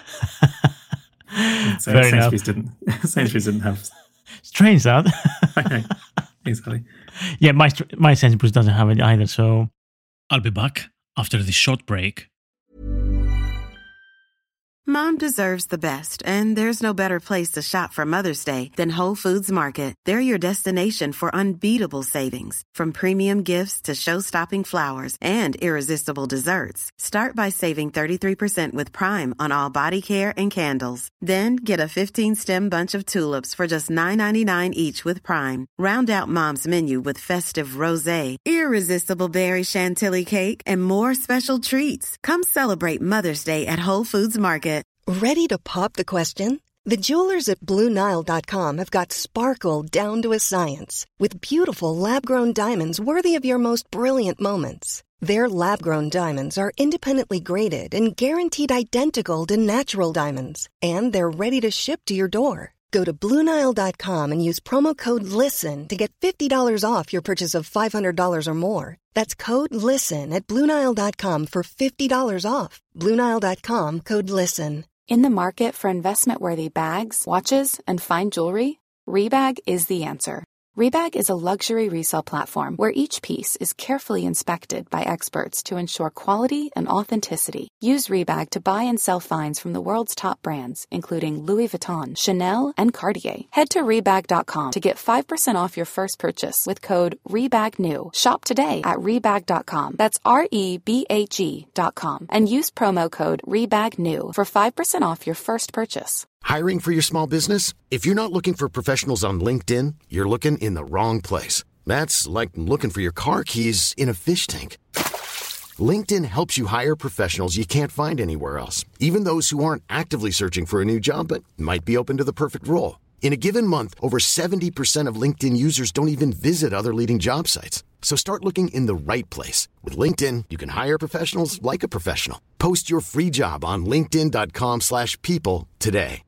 So Fair Sainsbury's enough. didn't. Sainsbury's didn't have. Strange that. Okay, exactly. Yeah, my my Sainsbury's doesn't have it either. So I'll be back after this short break. Mom deserves the best, and there's no better place to shop for Mother's Day than Whole Foods Market. They're your destination for unbeatable savings, from premium gifts to show-stopping flowers and irresistible desserts. Start by saving thirty-three percent with Prime on all body care and candles. Then get a fifteen-stem bunch of tulips for just nine ninety-nine each with Prime. Round out Mom's menu with festive rosé, irresistible berry chantilly cake, and more special treats. Come celebrate Mother's Day at Whole Foods Market. Ready to pop the question? The jewelers at Blue Nile dot com have got sparkle down to a science with beautiful lab-grown diamonds worthy of your most brilliant moments. Their lab-grown diamonds are independently graded and guaranteed identical to natural diamonds, and they're ready to ship to your door. Go to Blue Nile dot com and use promo code LISTEN to get fifty dollars off your purchase of five hundred dollars or more. That's code LISTEN at Blue Nile dot com for fifty dollars off. Blue Nile dot com, code LISTEN. In the market for investment-worthy bags, watches, and fine jewelry, Rebag is the answer. Rebag is a luxury resale platform where each piece is carefully inspected by experts to ensure quality and authenticity. Use Rebag to buy and sell finds from the world's top brands, including Louis Vuitton, Chanel, and Cartier. Head to Rebag dot com to get five percent off your first purchase with code REBAGNEW. Shop today at Rebag dot com. That's R E B A G dot com. And use promo code REBAGNEW for five percent off your first purchase. Hiring for your small business? If you're not looking for professionals on LinkedIn, you're looking in the wrong place. That's like looking for your car keys in a fish tank. LinkedIn helps you hire professionals you can't find anywhere else, even those who aren't actively searching for a new job but might be open to the perfect role. In a given month, over seventy percent of LinkedIn users don't even visit other leading job sites. So start looking in the right place. With LinkedIn, you can hire professionals like a professional. Post your free job on linkedin dot com slash people today.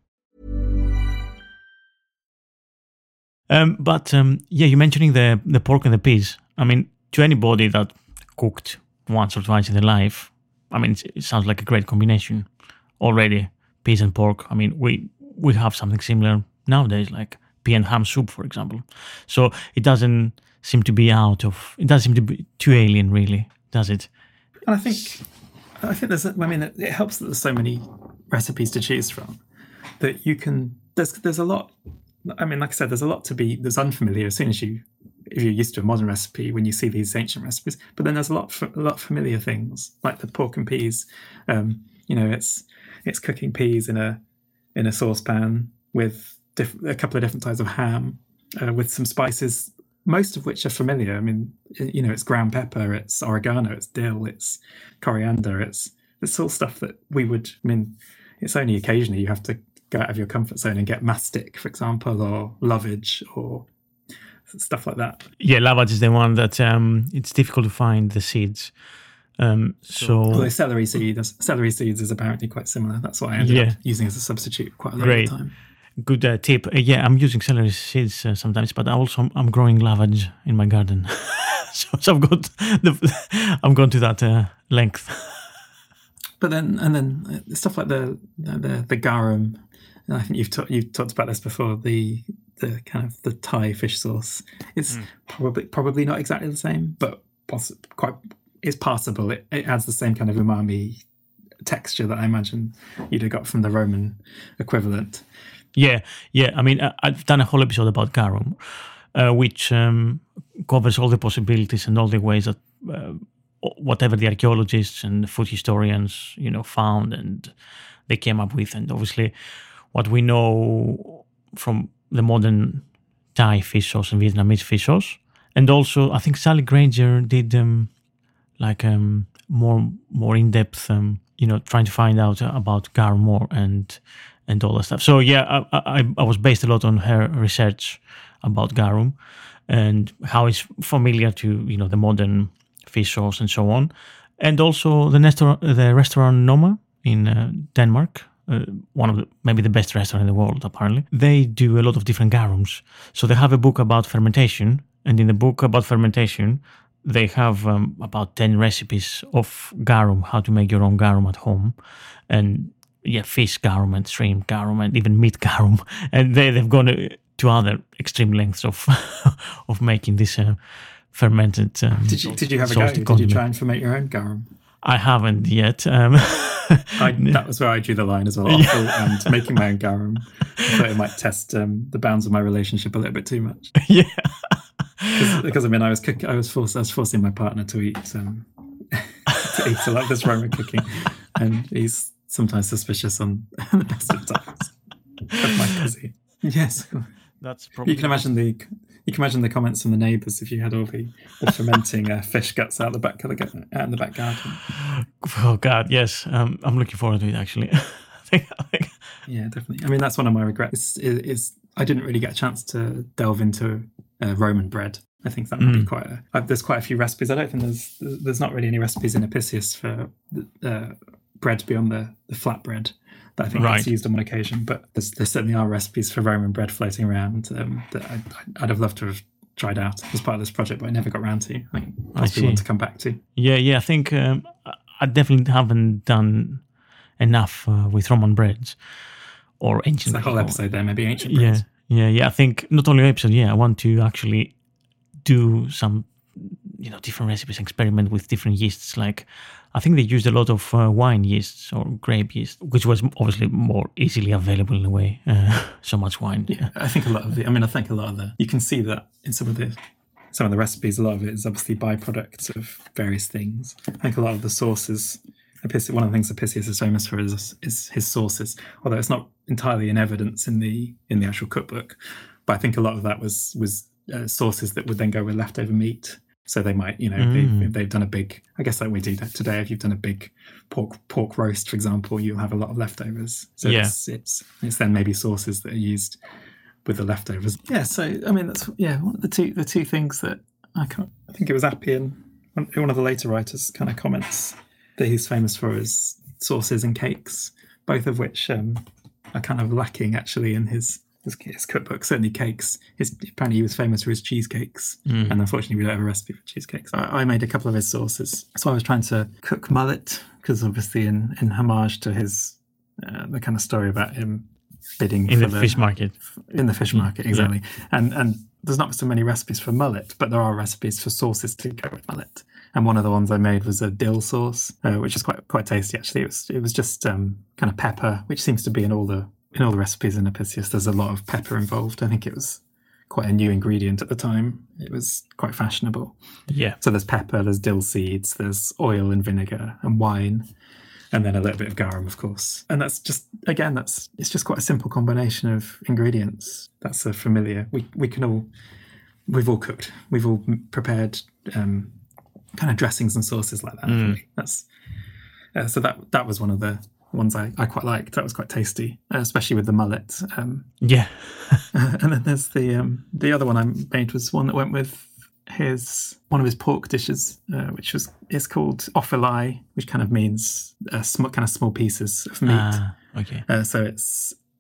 Um, but um, yeah, you're mentioning the the pork and the peas. I mean, to anybody that cooked once or twice in their life, I mean, it, it sounds like a great combination already. Peas and pork. I mean, we we have something similar nowadays, like pea and ham soup, for example. So it doesn't seem to be out of. It doesn't seem to be too alien, really, does it? And I think, I think there's. I mean, it, it helps that there's so many recipes to choose from that you can. There's there's a lot. I mean, like I said, there's a lot to be that's unfamiliar as soon as you, if you're used to a modern recipe, when you see these ancient recipes. But then there's a lot, a lot of familiar things like the pork and peas. Um, you know, it's it's cooking peas in a in a saucepan with diff- a couple of different types of ham, uh, with some spices, most of which are familiar. I mean, you know, it's ground pepper, it's oregano, it's dill, it's coriander, it's it's all stuff that we would. I mean, it's only occasionally you have to go out of your comfort zone and get mastic, for example, or lovage, or stuff like that. Yeah, lovage is the one that um, it's difficult to find the seeds. Um, so, although celery seeds, celery seeds is apparently quite similar. That's what I ended yeah. up using as a substitute quite a lot Great. of the time. good uh, tip. Uh, yeah, I'm using celery seeds uh, sometimes, but also I'm, I'm growing lavage in my garden. so, so I've got the, I'm going to that uh, length. But then, and then uh, stuff like the the the, the garum. And I think you've ta- you've talked about this before. The the kind of the Thai fish sauce. It's mm. probably probably not exactly the same, but poss- quite it's passable. It it has the same kind of umami texture that I imagine you'd have got from the Roman equivalent. Yeah, yeah. I mean, I, I've done a whole episode about garum, uh, which um, covers all the possibilities and all the ways that uh, whatever the archaeologists and the food historians, you know, found and they came up with, and obviously what we know from the modern Thai fish sauce and Vietnamese fish sauce, and also I think Sally Granger did um, like um, more more in depth. Um, you know, trying to find out about garum more and and all that stuff. So yeah, I, I, I was based a lot on her research about garum and how it's familiar to, you know, the modern fish sauce and so on. And also the, Nestor, the restaurant Noma in uh, Denmark, uh, one of the, maybe the best restaurant in the world apparently. They do a lot of different garums. So they have a book about fermentation, and in the book about fermentation, they have um, about ten recipes of garum, how to make your own garum at home. And yeah, fish garum and shrimp garum and even meat garum. And they, they've gone to, to other extreme lengths of of making this uh, fermented um, Did you, did you have a go? Did condiment. You try and ferment your own garum? I haven't yet. Um, I, that was where I drew the line as well. Yeah. And making my own garum, I thought it might test um, the bounds of my relationship a little bit too much. Yeah. Because I mean, I was cook- I was forced, I was forcing my partner to eat, um, to eat a lot of this Roman cooking, and he's sometimes suspicious on the best of times of my cuisine. Yes, that's probably. You can imagine the you can imagine the comments from the neighbours if you had all the, the fermenting uh, fish guts out the back of the out in the back garden. Oh God, yes, um, I'm looking forward to it actually. I think, I think. Yeah, definitely. I mean, that's one of my regrets. Is, is I didn't really get a chance to delve into uh, Roman bread. I think that would mm. be quite a... Uh, there's quite a few recipes. I don't think there's there's not really any recipes in Apicius for uh, bread beyond the, the flat bread that I think right. it's used on one occasion. But there's, there certainly are recipes for Roman bread floating around um, that I, I'd have loved to have tried out as part of this project, but I never got around to. I think possibly want to come back to. Yeah, yeah. I think um, I definitely haven't done enough uh, with Roman breads or ancient. It's a whole episode there, maybe ancient breads. Yeah. Yeah, yeah. I think not only episode. Yeah, I want to actually do some, you know, different recipes, experiment with different yeasts. Like, I think they used a lot of uh, wine yeasts or grape yeast, which was obviously more easily available in a way. Uh, so much wine. Yeah, I think a lot of the. I mean, I think a lot of the. You can see that in some of the some of the recipes. A lot of it is obviously byproducts of various things. I think a lot of the sauces. Apicius, one of the things Apicius is famous for is, is his sauces, although it's not entirely in evidence in the in the actual cookbook. But I think a lot of that was was uh, sauces that would then go with leftover meat. So they might, you know, mm. they, if they've done a big, I guess like we do that today. If you've done a big pork pork roast, for example, you'll have a lot of leftovers. So yeah. it's, it's it's then maybe sauces that are used with the leftovers. Yeah. So I mean, that's yeah. One of the two the two things that I can't. I think it was Appian, one of the later writers, kind of comments that he's famous for is sauces and cakes, both of which um, are kind of lacking actually in his, his his cookbook. Certainly cakes. His, apparently he was famous for his cheesecakes, mm. and unfortunately we don't have a recipe for cheesecakes. I, I made a couple of his sauces. So I was trying to cook mullet, because obviously in, in homage to his, uh, the kind of story about him bidding in for the, the fish market. In the fish market, exactly. Yeah. And and there's not so many recipes for mullet, but there are recipes for sauces to go with mullet. And one of the ones I made was a dill sauce, uh, which is quite quite tasty actually. It was it was just um, kind of pepper, which seems to be in all the in all the recipes in Apicius. There's a lot of pepper involved. I think it was quite a new ingredient at the time. It was quite fashionable. Yeah. So there's pepper, there's dill seeds, there's oil and vinegar and wine, and then a little bit of garum, of course. And that's just again, that's it's just quite a simple combination of ingredients. That's a familiar. We we can all we've all cooked. We've all prepared. Um, kind of dressings and sauces like that. Mm. For me. That's uh, so that that was one of the ones I, I quite liked. That was quite tasty, uh, especially with the mullet. Um, yeah. uh, and then there's the um, the other one I made was one that went with his one of his pork dishes, uh, which was is called ophilae, which kind of means uh, sm- kind of small pieces of meat. Ah, okay. Uh, so it's it's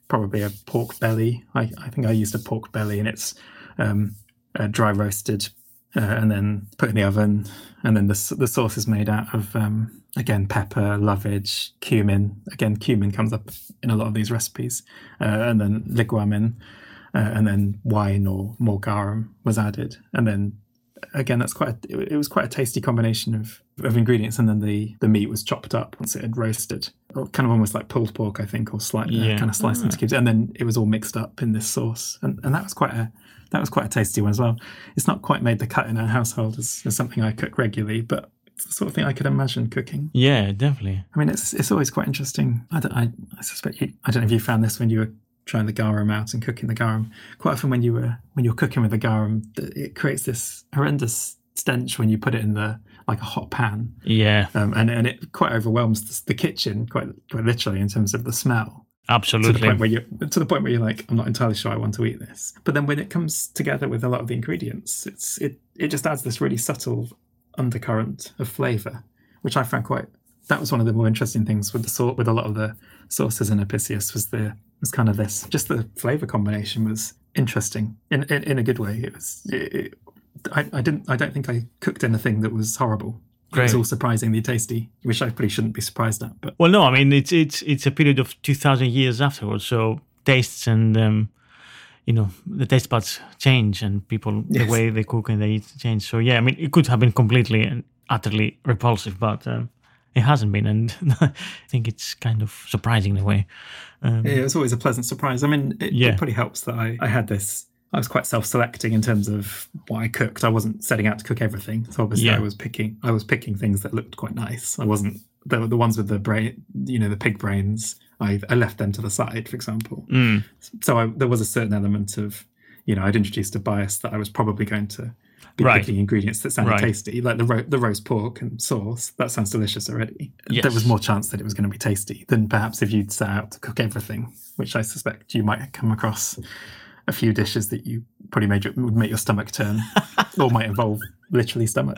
probably a pork belly. I, I think I used a pork belly, and it's um, uh, dry roasted uh, and then put in the oven. And then the the sauce is made out of um, again pepper, lovage, cumin. Again, cumin comes up in a lot of these recipes, uh, and then liguamen, uh, and then wine or more garum was added, and then. Again, that's quite. A, it was quite a tasty combination of, of ingredients, and then the, the meat was chopped up once it had roasted, or kind of almost like pulled pork, I think, or slightly yeah. kind of sliced into cubes, and then it was all mixed up in this sauce, and, and that was quite a that was quite a tasty one as well. It's not quite made the cut in our household as, as something I cook regularly, but it's the sort of thing I could imagine cooking. Yeah, definitely. I mean, it's it's always quite interesting. I don't, I, I suspect you. I don't know if you found this when you were trying the garum out and cooking the garum. Quite often, when you were when you're cooking with the garum, it creates this horrendous stench when you put it in the like a hot pan. Yeah, um, and and it quite overwhelms the, the kitchen quite quite literally in terms of the smell. Absolutely. To the point where you to the point where you're like, I'm not entirely sure I want to eat this. But then when it comes together with a lot of the ingredients, it's it it just adds this really subtle undercurrent of flavour, which I found quite. That was one of the more interesting things with the sort with a lot of the sauces in Apicius was the was kind of this just the flavour combination was interesting in in, in a good way. It was. It, it, I, I didn't. I don't think I cooked anything that was horrible. Great. It was all surprisingly tasty, which I probably shouldn't be surprised at. But well, no, I mean it's it's it's a period of two thousand years afterwards, so tastes and um, you know the taste buds change, and people yes. the way they cook and they eat change. So yeah, I mean it could have been completely and utterly repulsive, but um, it hasn't been, and I think it's kind of surprising in a way. Um, yeah, it was always a pleasant surprise. I mean, it, yeah. it probably helps that I, I had this. I was quite self-selecting in terms of what I cooked. I wasn't setting out to cook everything, so obviously yeah. I was picking. I was picking things that looked quite nice. I wasn't the the ones with the brain, you know, the pig brains. I I left them to the side, for example. Mm. So I, there was a certain element of, you know, I'd introduced a bias that I was probably going to be right. picking ingredients that sounded right. tasty, like the ro- the roast pork and sauce. That sounds delicious already. Yes. There was more chance that it was going to be tasty than perhaps if you'd set out to cook everything, which I suspect you might come across. A few dishes that you probably made your, would make your stomach turn, or might involve literally stomach.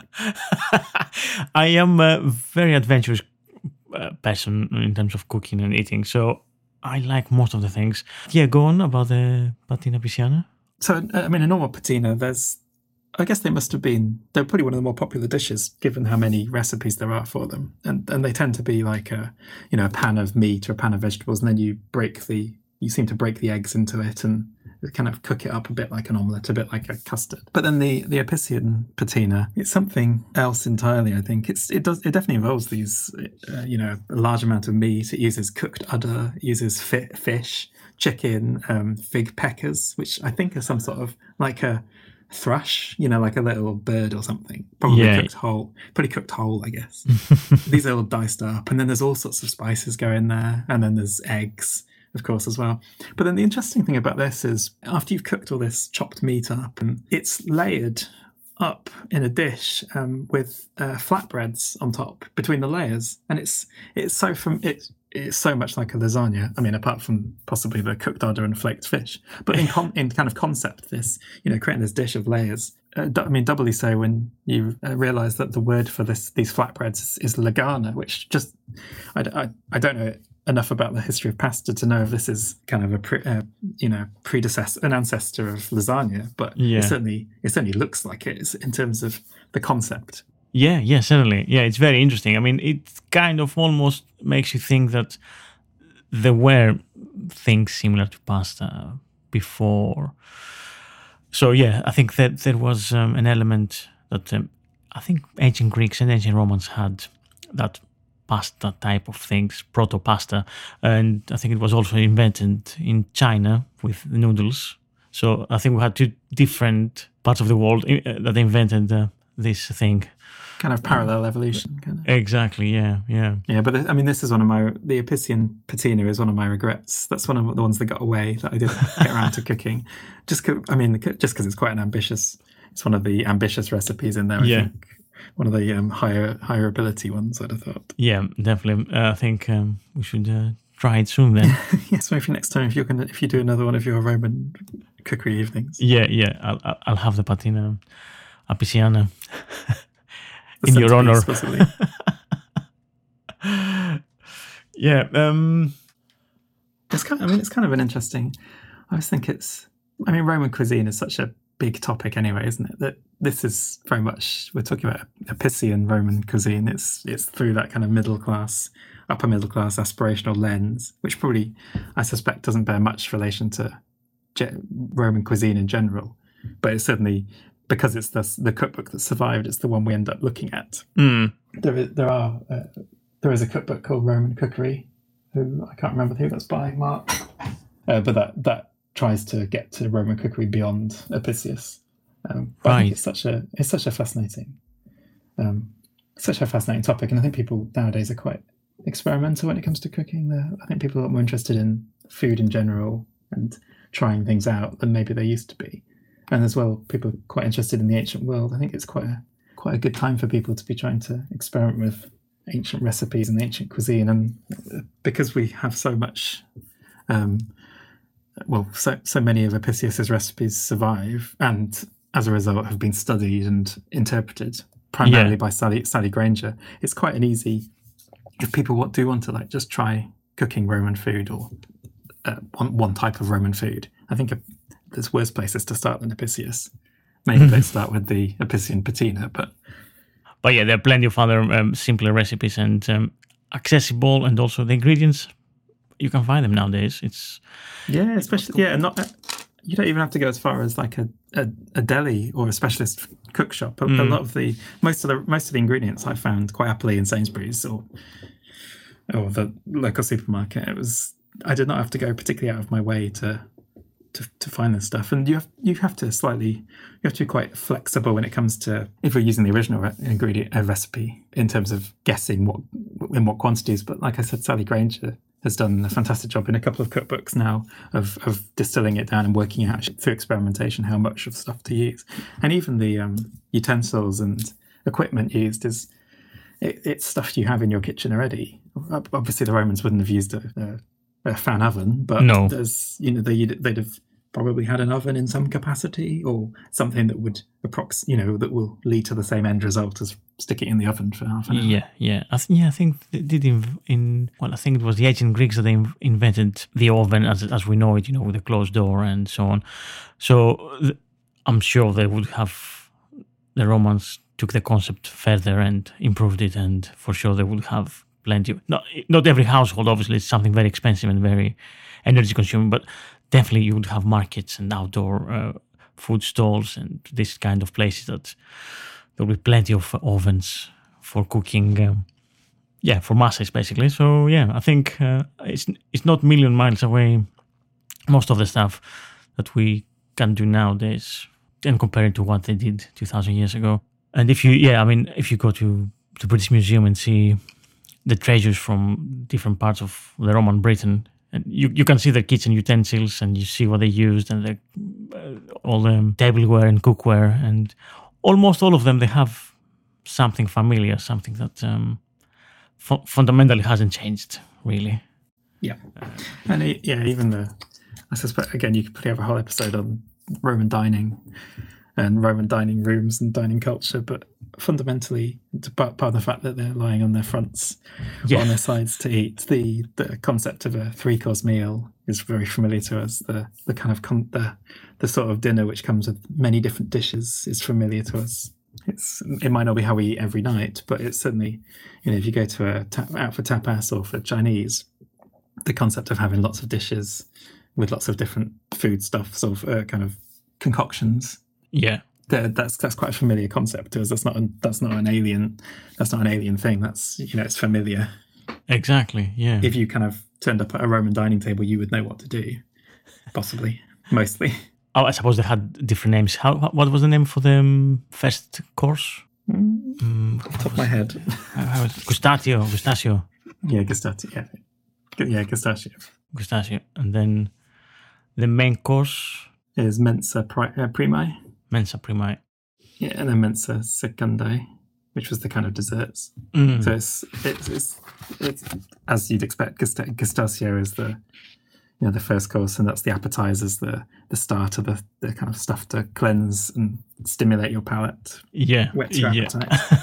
I am a very adventurous uh, person in terms of cooking and eating, so I like most of the things. Yeah, go on about the patina pisciana. So, I mean, a normal patina, there's, I guess they must have been, they're probably one of the more popular dishes, given how many recipes there are for them. And and they tend to be like a, you know, a pan of meat or a pan of vegetables, and then you break the, you seem to break the eggs into it and kind of cook it up a bit like an omelette, a bit like a custard. But then the the Apician patina, it's something else entirely. I think it's it does it definitely involves these, uh, you know, a large amount of meat. It uses cooked udder, it uses fi- fish, chicken, um, fig peckers, which I think are some sort of like a thrush, you know, like a little bird or something. Probably yeah. cooked whole, pretty cooked whole, I guess. These are all diced up, and then there's all sorts of spices go in there, and then there's eggs. Of course, as well. But then the interesting thing about this is after you've cooked all this chopped meat up, and it's layered up in a dish um, with uh, flatbreads on top between the layers, and it's it's so from it's it's so much like a lasagna. I mean, apart from possibly the cooked udder and flaked fish, but in con- in kind of concept, this you know creating this dish of layers. Uh, I mean, doubly so when you uh, realise that the word for this these flatbreads is, is lagana, which just I, I, I don't know enough about the history of pasta to know if this is kind of a pre, uh, you know predecessor, an ancestor of lasagna, but yeah. it certainly it certainly looks like it is in terms of the concept. Yeah, yeah, certainly. Yeah, it's very interesting. I mean, it kind of almost makes you think that there were things similar to pasta before. So yeah, I think that there was um, an element that um, I think ancient Greeks and ancient Romans had that pasta type of things, proto-pasta, and I think it was also invented in China with noodles. So I think we had two different parts of the world that invented uh, this thing. Kind of parallel evolution. Kind of. Exactly, yeah, yeah. Yeah, but I mean, this is one of my, the Apician patina is one of my regrets. That's one of the ones that got away that I didn't get around to cooking. Just, I mean, just because it's quite an ambitious, it's one of the ambitious recipes in there, I yeah. think. One of the um, higher higher ability ones, I'd have thought. Yeah, definitely. Uh, I think um, we should uh, try it soon then. Yes, maybe next time if you can, if you do another one of your Roman cookery evenings. Yeah, yeah. I'll I'll have the patina apiciana in your honor. Possibly. Yeah. Um, It's kind of, I mean, it's kind of an interesting. I always think it's. I mean, Roman cuisine is such a big topic anyway, isn't it? That this is very much we're talking about Apician Roman cuisine. It's it's through that kind of middle class, upper middle class aspirational lens, which probably I suspect doesn't bear much relation to ge- Roman cuisine in general, but it's certainly because it's the the cookbook that survived. It's the one we end up looking at. Mm. There is, there are uh, there is a cookbook called Roman Cookery, who I can't remember who that's by, Mark, uh, but that that. tries to get to Roman cookery beyond Apicius. Um, but right. I think it's such a it's such a fascinating um, such a fascinating topic, and I think people nowadays are quite experimental when it comes to cooking. They're, I think people are more interested in food in general and trying things out than maybe they used to be. And as well, people are quite interested in the ancient world. I think it's quite a quite a good time for people to be trying to experiment with ancient recipes and ancient cuisine. And because we have so much. Um, Well, so so many of Apicius's recipes survive, and as a result have been studied and interpreted primarily yeah. by Sally Sally Granger. It's quite an easy if people want, do want to like just try cooking Roman food or uh, one one type of Roman food. I think there's worse places to start than Apicius. Maybe they start with the Apician patina, but but yeah, there are plenty of other um, simpler recipes and um, accessible, and also the ingredients. You can find them nowadays. It's yeah, especially yeah. Not you don't even have to go as far as like a, a, a deli or a specialist cook shop. A, mm. a lot of the most of the most of the ingredients I found quite happily in Sainsbury's or or the local supermarket. It was I did not have to go particularly out of my way to to, to find this stuff. And you have you have to slightly you have to be quite flexible when it comes to if we're using the original re- ingredient uh, recipe in terms of guessing what in what quantities. But like I said, Sally Granger has done a fantastic job in a couple of cookbooks now of, of distilling it down and working out through experimentation how much of stuff to use. And even the um, utensils and equipment used is it, it's stuff you have in your kitchen already. Obviously, the Romans wouldn't have used a, a, a fan oven, but no. there's you know they, they'd have probably had an oven in some capacity or something that would approx you know that will lead to the same end result as stick it in the oven for half an hour. Yeah, yeah. I th- yeah, I think they did in, in well, I think it was the ancient Greeks that they invented the oven as as we know it, you know, with a closed door and so on. So th- I'm sure they would have the Romans took the concept further and improved it, and for sure they would have plenty. Of, not not every household, obviously, it's something very expensive and very energy consuming, but definitely you would have markets and outdoor uh, food stalls and this kind of places that there will be plenty of ovens for cooking. Um, yeah, for masses basically. So yeah, I think uh, it's it's not a million miles away. Most of the stuff that we can do nowadays, and compare it to what they did two thousand years ago. And if you, yeah, I mean, if you go to the British Museum and see the treasures from different parts of the Roman Britain, and you, you can see the kitchen utensils and you see what they used and the, uh, all the tableware and cookware, and almost all of them, they have something familiar, something that um, fu- fundamentally hasn't changed, really. Yeah. And it, yeah, even the, I suspect, again, you could probably have a whole episode on Roman dining and Roman dining rooms and dining culture, but fundamentally, part of the fact that they're lying on their fronts yeah. or on their sides to eat, the the concept of a three-course meal is very familiar to us. The the kind of con- the the sort of dinner which comes with many different dishes is familiar to us. It's it might not be how we eat every night, but it's certainly, you know, if you go to a tap, out for tapas or for Chinese, the concept of having lots of dishes with lots of different food stuff, sort of uh, kind of concoctions. Yeah, that's that's quite a familiar concept to us. That's not an, that's not an alien. That's not an alien thing. That's you know it's familiar. Exactly. Yeah. If you kind of turned up at a Roman dining table, you would know what to do. Possibly, mostly. Oh, I suppose they had different names. How? What was the name for the um, first course? Mm, mm, off the top of my head. How was it? Gustatio. Gustatio. Yeah, Gustatio. Yeah, yeah, Gustatio. Gustatio, and then the main course is Mensa pri- uh, Primae. Mensa Primae. Yeah, and then Mensa Secundae, which was the kind of desserts. Mm. So it's, it's it's it's as you'd expect. Gust- Gustatio is the you know the first course, and that's the appetizers, the the starter, the the kind of stuff to cleanse and stimulate your palate. Yeah, whet your yeah. appetite.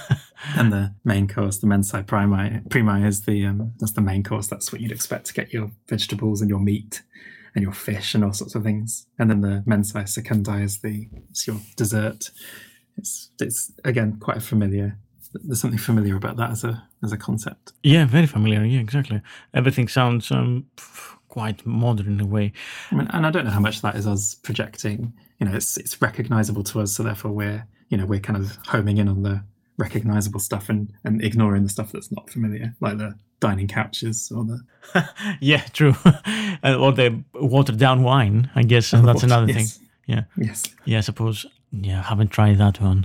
And the main course, the mensae primi, primi is the um, that's the main course. That's what you'd expect to get your vegetables and your meat and your fish and all sorts of things. And then the mensae secundii is the it's your dessert. It's it's again quite familiar. There's something familiar about that as a as a concept. Yeah, very familiar. Yeah, exactly. Everything sounds um, quite modern in a way. I mean, and I don't know how much that is us projecting. You know, it's it's recognizable to us, so therefore we're you know we're kind of homing in on the recognizable stuff and, and ignoring the stuff that's not familiar, like the dining couches or the yeah, true, or the watered down wine. I guess and that's another yes. thing. Yeah, yes, yeah. I suppose. Yeah, I haven't tried that one.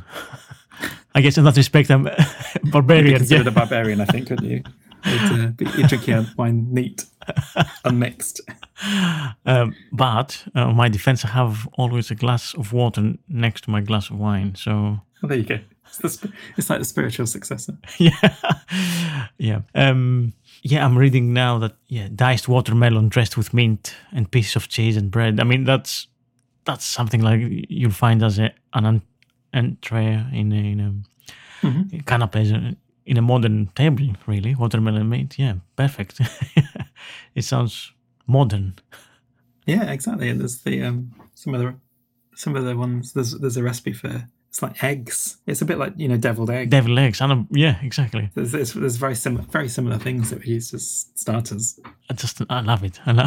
I guess in that respect, I'm barbarian. You'd be considered yeah. a barbarian, I think, couldn't you? You'd, uh, be, you'd drink your wine neat, unmixed. Um, but uh, on my defense, I have always a glass of water next to my glass of wine. So well, there you go. It's, the, it's like the spiritual successor. yeah, yeah, um, yeah. I'm reading now that yeah, diced watermelon dressed with mint and pieces of cheese and bread. I mean, that's that's something like you'll find as a, an entree in a, in a mm-hmm. canapes in a modern table. Really, watermelon meat. Yeah, perfect. It sounds modern. Yeah, exactly. And there's the um, some of the some of the ones. There's there's a recipe for. It's like eggs. It's a bit like, you know, deviled eggs. Deviled eggs. I know, yeah, exactly. There's, there's, there's very similar, very similar things that we use as starters. I just, I love it. I love.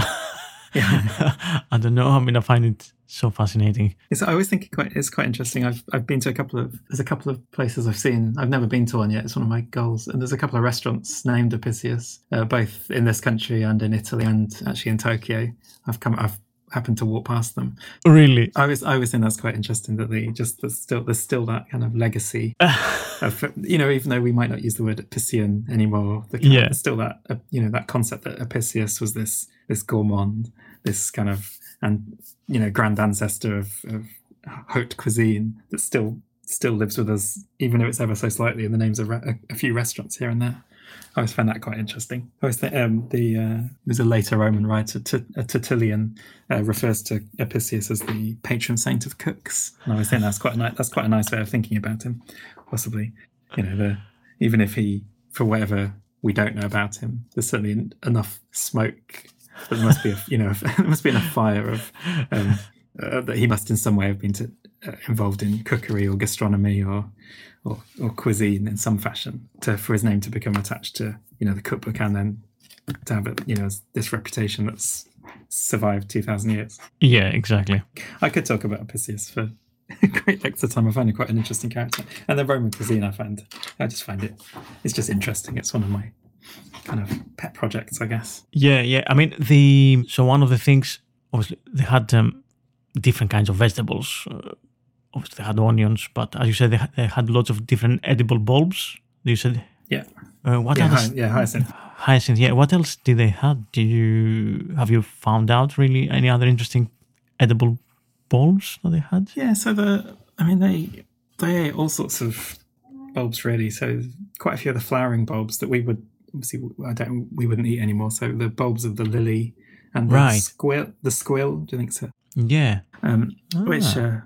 Yeah. I don't know. I mean, I find it so fascinating. It's, I always think it quite, it's quite interesting. I've I've been to a couple of. There's a couple of places I've seen. I've never been to one yet. It's one of my goals. And there's a couple of restaurants named Apicius, uh, both in this country and in Italy, and actually in Tokyo. I've come. I've. happened to walk past them. Really? I was I was think that's quite interesting that they just there's still there's still that kind of legacy of, you know, even though we might not use the word Apician anymore, the kind yeah. of, there's still that uh, you know that concept that Apicius was this this gourmand, this kind of and you know grand ancestor of, of haute cuisine that still still lives with us, even if it's ever so slightly in the names of re- a, a few restaurants here and there. I always find that quite interesting. I always think um, the uh, there's a later Roman writer, T- uh, Tertullian, uh, refers to Apicius as the patron saint of cooks, and I always think that's quite a nice, that's quite a nice way of thinking about him. Possibly, you know, the, even if he, for whatever we don't know about him, there's certainly enough smoke. But there must be, a, you know, there must be enough fire of um, uh, that he must in some way have been to, uh, involved in cookery or gastronomy or. Or, or cuisine in some fashion to for his name to become attached to you know the cookbook and then to have it, you know this reputation that's survived two thousand years. Yeah, exactly. I could talk about Apicius for great lengths of time. I find him quite an interesting character, and the Roman cuisine I find I just find it it's just interesting. It's one of my kind of pet projects, I guess. Yeah, yeah. I mean the so one of the things obviously they had um, different kinds of vegetables. Uh, Obviously, they had onions, but as you said, they had, they had lots of different edible bulbs. You said, yeah. Uh, what yeah, else? Hy- yeah, hyacinth. Hyacinth. Yeah. What else did they have? Did you have you found out really any other interesting edible bulbs that they had? Yeah. So the, I mean, they they ate all sorts of bulbs really. So quite a few of the flowering bulbs that we would obviously I don't we wouldn't eat anymore. So the bulbs of the lily and the right. squill. The squill. Do you think so? Yeah. Um, ah. Which, uh,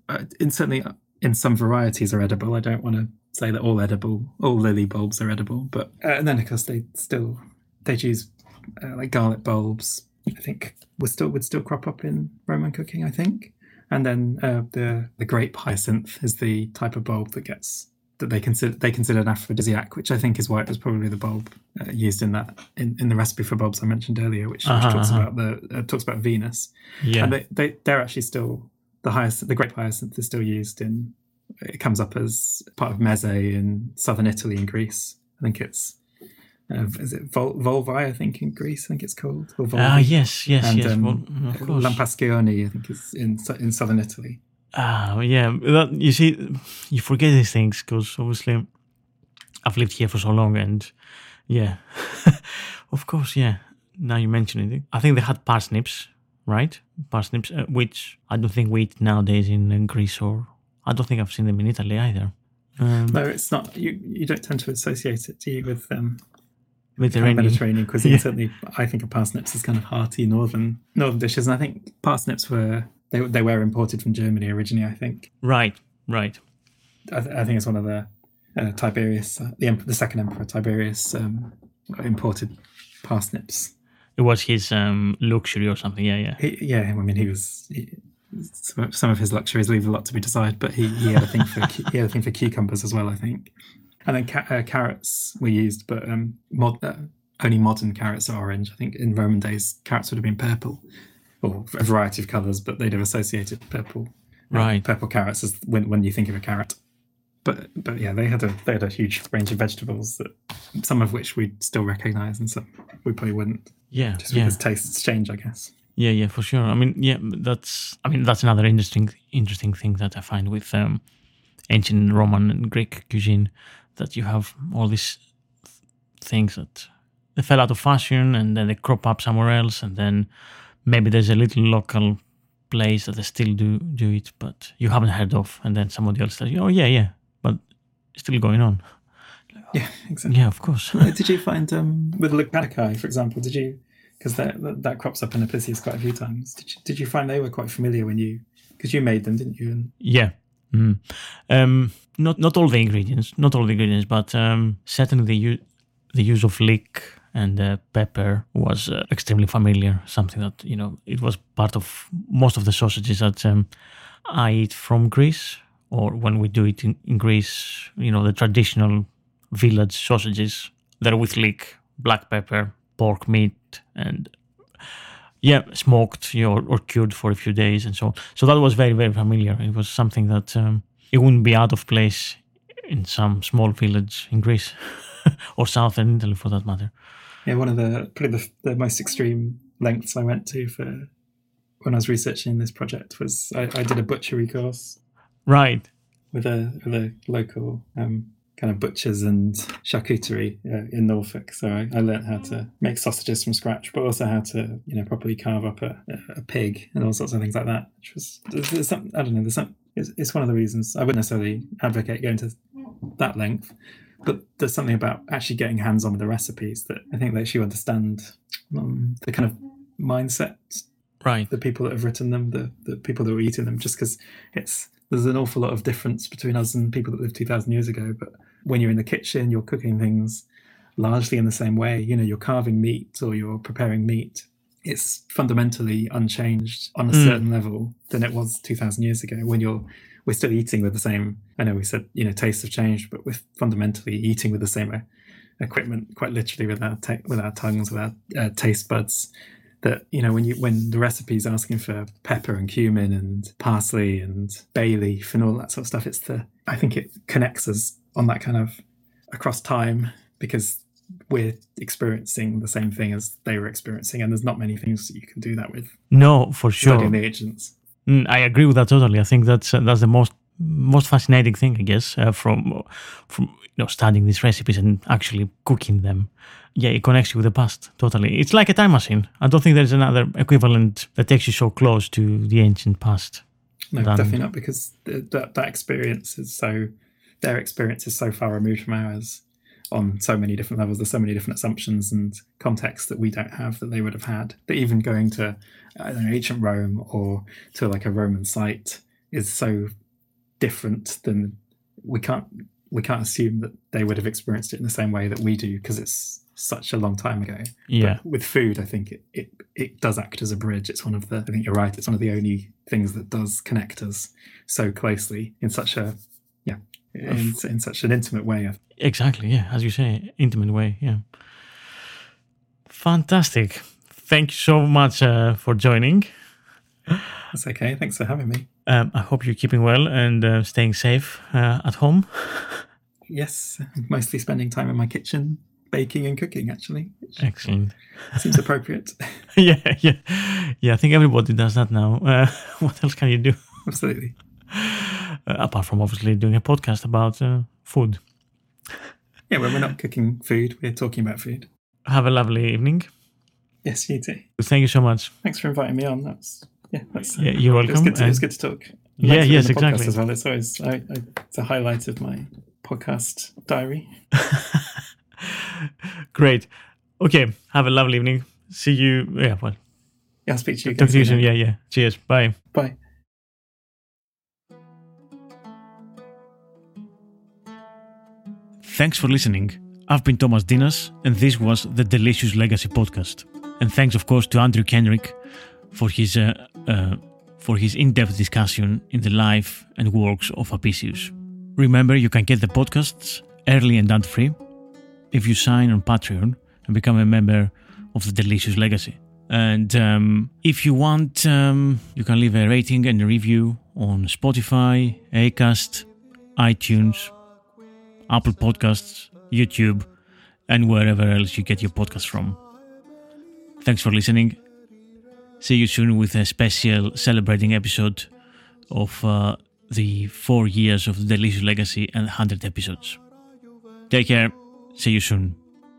in certainly in some varieties are edible. I don't want to say that all edible, all lily bulbs are edible, but uh, and then of course they still they use uh, like garlic bulbs. I think would still would still crop up in Roman cooking. I think, and then uh, the the grape hyacinth is the type of bulb that gets that they consider they consider an aphrodisiac, which I think is why it was probably the bulb uh, used in that in, in the recipe for bulbs I mentioned earlier, which, uh-huh, which talks uh-huh. about the uh, talks about Venus. Yeah, and they, they they're actually still the hyacinth, the grape hyacinth is still used in. It comes up as part of meze in southern Italy and Greece. I think it's uh, is it Vol- Volvae? I think in Greece, I think it's called. Ah, uh, yes, yes, and, yes. Um, well, of course. Lampascioni, I think, is in in southern Italy. Ah, yeah. That, you see, you forget these things because obviously I've lived here for so long, and yeah, of course, yeah. Now you mention it, I think they had parsnips, right? Parsnips, uh, which I don't think we eat nowadays in, in Greece, or I don't think I've seen them in Italy either. Um, no, it's not. You you don't tend to associate it, do you, with um, Mediterranean. Kind of Mediterranean cuisine. Yeah. Certainly, I think of parsnips as kind of hearty northern northern dishes, and I think parsnips were they they were imported from Germany originally. I think. Right, right. I, th- I think it's one of the uh, Tiberius, uh, the, em- the second emperor Tiberius, um, imported parsnips. It was his um, luxury or something. Yeah, yeah. He, yeah, I mean, he was. He, some of his luxuries leave a lot to be desired, but he, he had a thing for he had a thing for cucumbers as well, I think. And then ca- uh, carrots were used, but um, mod- uh, only modern carrots are orange. I think in Roman days, carrots would have been purple, or a variety of colours, but they'd have associated purple, right? Uh, purple carrots as when when you think of a carrot. But but yeah, they had a they had a huge range of vegetables that some of which we'd still recognise and some we probably wouldn't. Yeah, just yeah. because tastes change, I guess. Yeah, yeah, for sure. I mean, yeah, that's I mean that's another interesting interesting thing that I find with um, ancient Roman and Greek cuisine, that you have all these things that they fell out of fashion and then they crop up somewhere else, and then maybe there's a little local place that they still do do it, but you haven't heard of, and then somebody else says, "Oh yeah, yeah, but it's still going on." Yeah, exactly. Yeah, of course. Did you find um, with Lacanicae, for example? Did you? Because that, that that crops up in Apicius quite a few times. Did you, did you find they were quite familiar when you? Because you made them, didn't you? And... Yeah. Mm. Um, not not all the ingredients, not all the ingredients, but um, certainly the u- the use of leek and uh, pepper was uh, extremely familiar. Something that, you know, it was part of most of the sausages that um, I eat from Greece, or when we do it in, in Greece. You know, the traditional village sausages that are with leek, black pepper, pork meat, and yeah, smoked, you know, or cured for a few days and so on. So that was very, very familiar. It was something that um, it wouldn't be out of place in some small village in Greece or southern Italy, for that matter. Yeah, one of the probably the, the most extreme lengths I went to for when I was researching this project was I, I did a butchery course, right, with a with a local um, kind of butchers and charcuterie uh, in Norfolk. So I, I learned how to make sausages from scratch, but also how to, you know, properly carve up a, a pig and all sorts of things like that. Which was there's, there's some, I don't know. There's some. It's, it's one of the reasons I wouldn't necessarily advocate going to that length, but there's something about actually getting hands on with the recipes that I think lets you understand um, the kind of mindset, right, the people that have written them, the the people that were eating them. Just because it's there's an awful lot of difference between us and people that lived two thousand years ago, but when you're in the kitchen, you're cooking things largely in the same way. You know, you're carving meat or you're preparing meat. It's fundamentally unchanged on a mm. certain level than it was two thousand years ago. When you're, we're still eating with the same, I know we said, you know, tastes have changed, but we're fundamentally eating with the same uh, equipment, quite literally with our, ta- with our tongues, with our uh, taste buds. That, you know, when you when the recipe's asking for pepper and cumin and parsley and bay leaf and all that sort of stuff, it's the, I think it connects us on that kind of across time, because we're experiencing the same thing as they were experiencing, and there's not many things that you can do that with. No, for sure. Studying the ancients. Mm, I agree with that totally. I think that's uh, that's the most most fascinating thing, I guess, uh, from from you know studying these recipes and actually cooking them. Yeah, it connects you with the past, totally. It's like a time machine. I don't think there's another equivalent that takes you so close to the ancient past. No, than... definitely not, because th- that that experience is so, their experience is so far removed from ours on so many different levels. There's so many different assumptions and contexts that we don't have that they would have had. That even going to, I don't know, ancient Rome or to like a Roman site is so different than, we can't we can't assume that they would have experienced it in the same way that we do, because it's such a long time ago. Yeah. But with food, I think it, it it does act as a bridge. It's one of the, I think you're right, it's one of the only things that does connect us so closely in such a, yeah, in, in such an intimate way. Exactly, yeah, as you say, intimate way, yeah. Fantastic. Thank you so much uh, for joining. That's okay. Thanks for having me. Um, I hope you're keeping well and uh, staying safe uh, at home. Yes, mostly spending time in my kitchen, baking and cooking, actually. Excellent. Seems appropriate. yeah, yeah. Yeah, I think everybody does that now. Uh, what else can you do? Absolutely. Uh, apart from obviously doing a podcast about uh, food. Yeah, when we're not cooking food, we're talking about food. Have a lovely evening. Yes, you too. Thank you so much. Thanks for inviting me on. That's yeah, that's yeah, you're welcome. It's good to, it's good to talk. Yeah, yes, exactly. As well, it's always I, I, it's a highlight of my podcast diary. Great. Okay, have a lovely evening. See you. Yeah, well. Yeah, I'll speak to you again. Talk to you soon. Yeah, yeah. Cheers. Bye. Bye. Thanks for listening. I've been Thomas Dinas, and this was the Delicious Legacy podcast. And thanks, of course, to Andrew Kenrick for his uh, uh, for his in-depth discussion in the life and works of Apicius. Remember, you can get the podcasts early and ad-free if you sign on Patreon and become a member of the Delicious Legacy. And um, if you want, um, you can leave a rating and a review on Spotify, Acast, iTunes, Apple Podcasts, YouTube, and wherever else you get your podcasts from. Thanks for listening. See you soon with a special celebrating episode of uh, the four years of the Delicious Legacy and one hundred episodes. Take care. See you soon.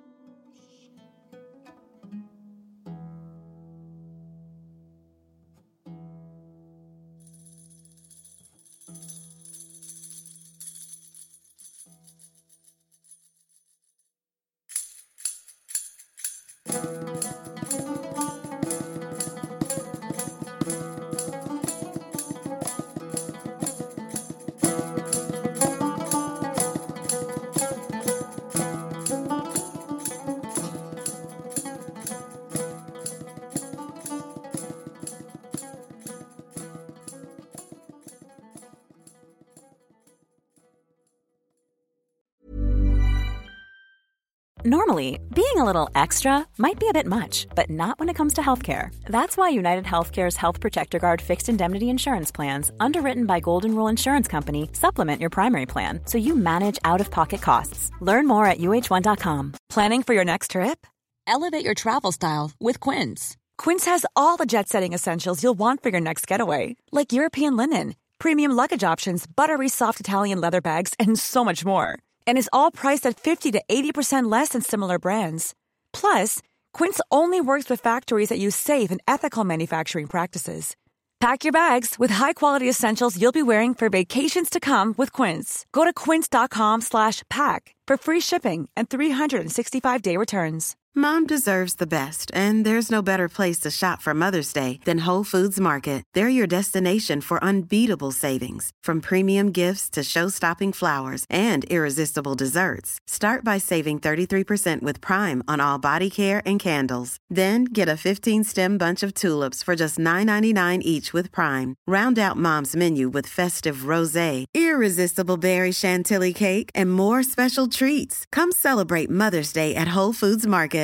Normally, being a little extra might be a bit much, but not when it comes to healthcare. That's why United Healthcare's Health Protector Guard fixed indemnity insurance plans, underwritten by Golden Rule Insurance Company, supplement your primary plan so you manage out-of-pocket costs. Learn more at U H one dot com. Planning for your next trip? Elevate your travel style with Quince. Quince has all the jet-setting essentials you'll want for your next getaway, like European linen, premium luggage options, buttery soft Italian leather bags, and so much more. And is all priced at fifty to eighty percent less than similar brands. Plus, Quince only works with factories that use safe and ethical manufacturing practices. Pack your bags with high-quality essentials you'll be wearing for vacations to come with Quince. Go to quince.com slash pack for free shipping and three sixty-five day returns. Mom deserves the best, and there's no better place to shop for Mother's Day than Whole Foods Market. They're your destination for unbeatable savings, from premium gifts to show-stopping flowers and irresistible desserts. Start by saving thirty-three percent with Prime on all body care and candles. Then get a fifteen-stem bunch of tulips for just nine ninety-nine each with Prime. Round out Mom's menu with festive rosé, irresistible berry chantilly cake, and more special treats. Come celebrate Mother's Day at Whole Foods Market.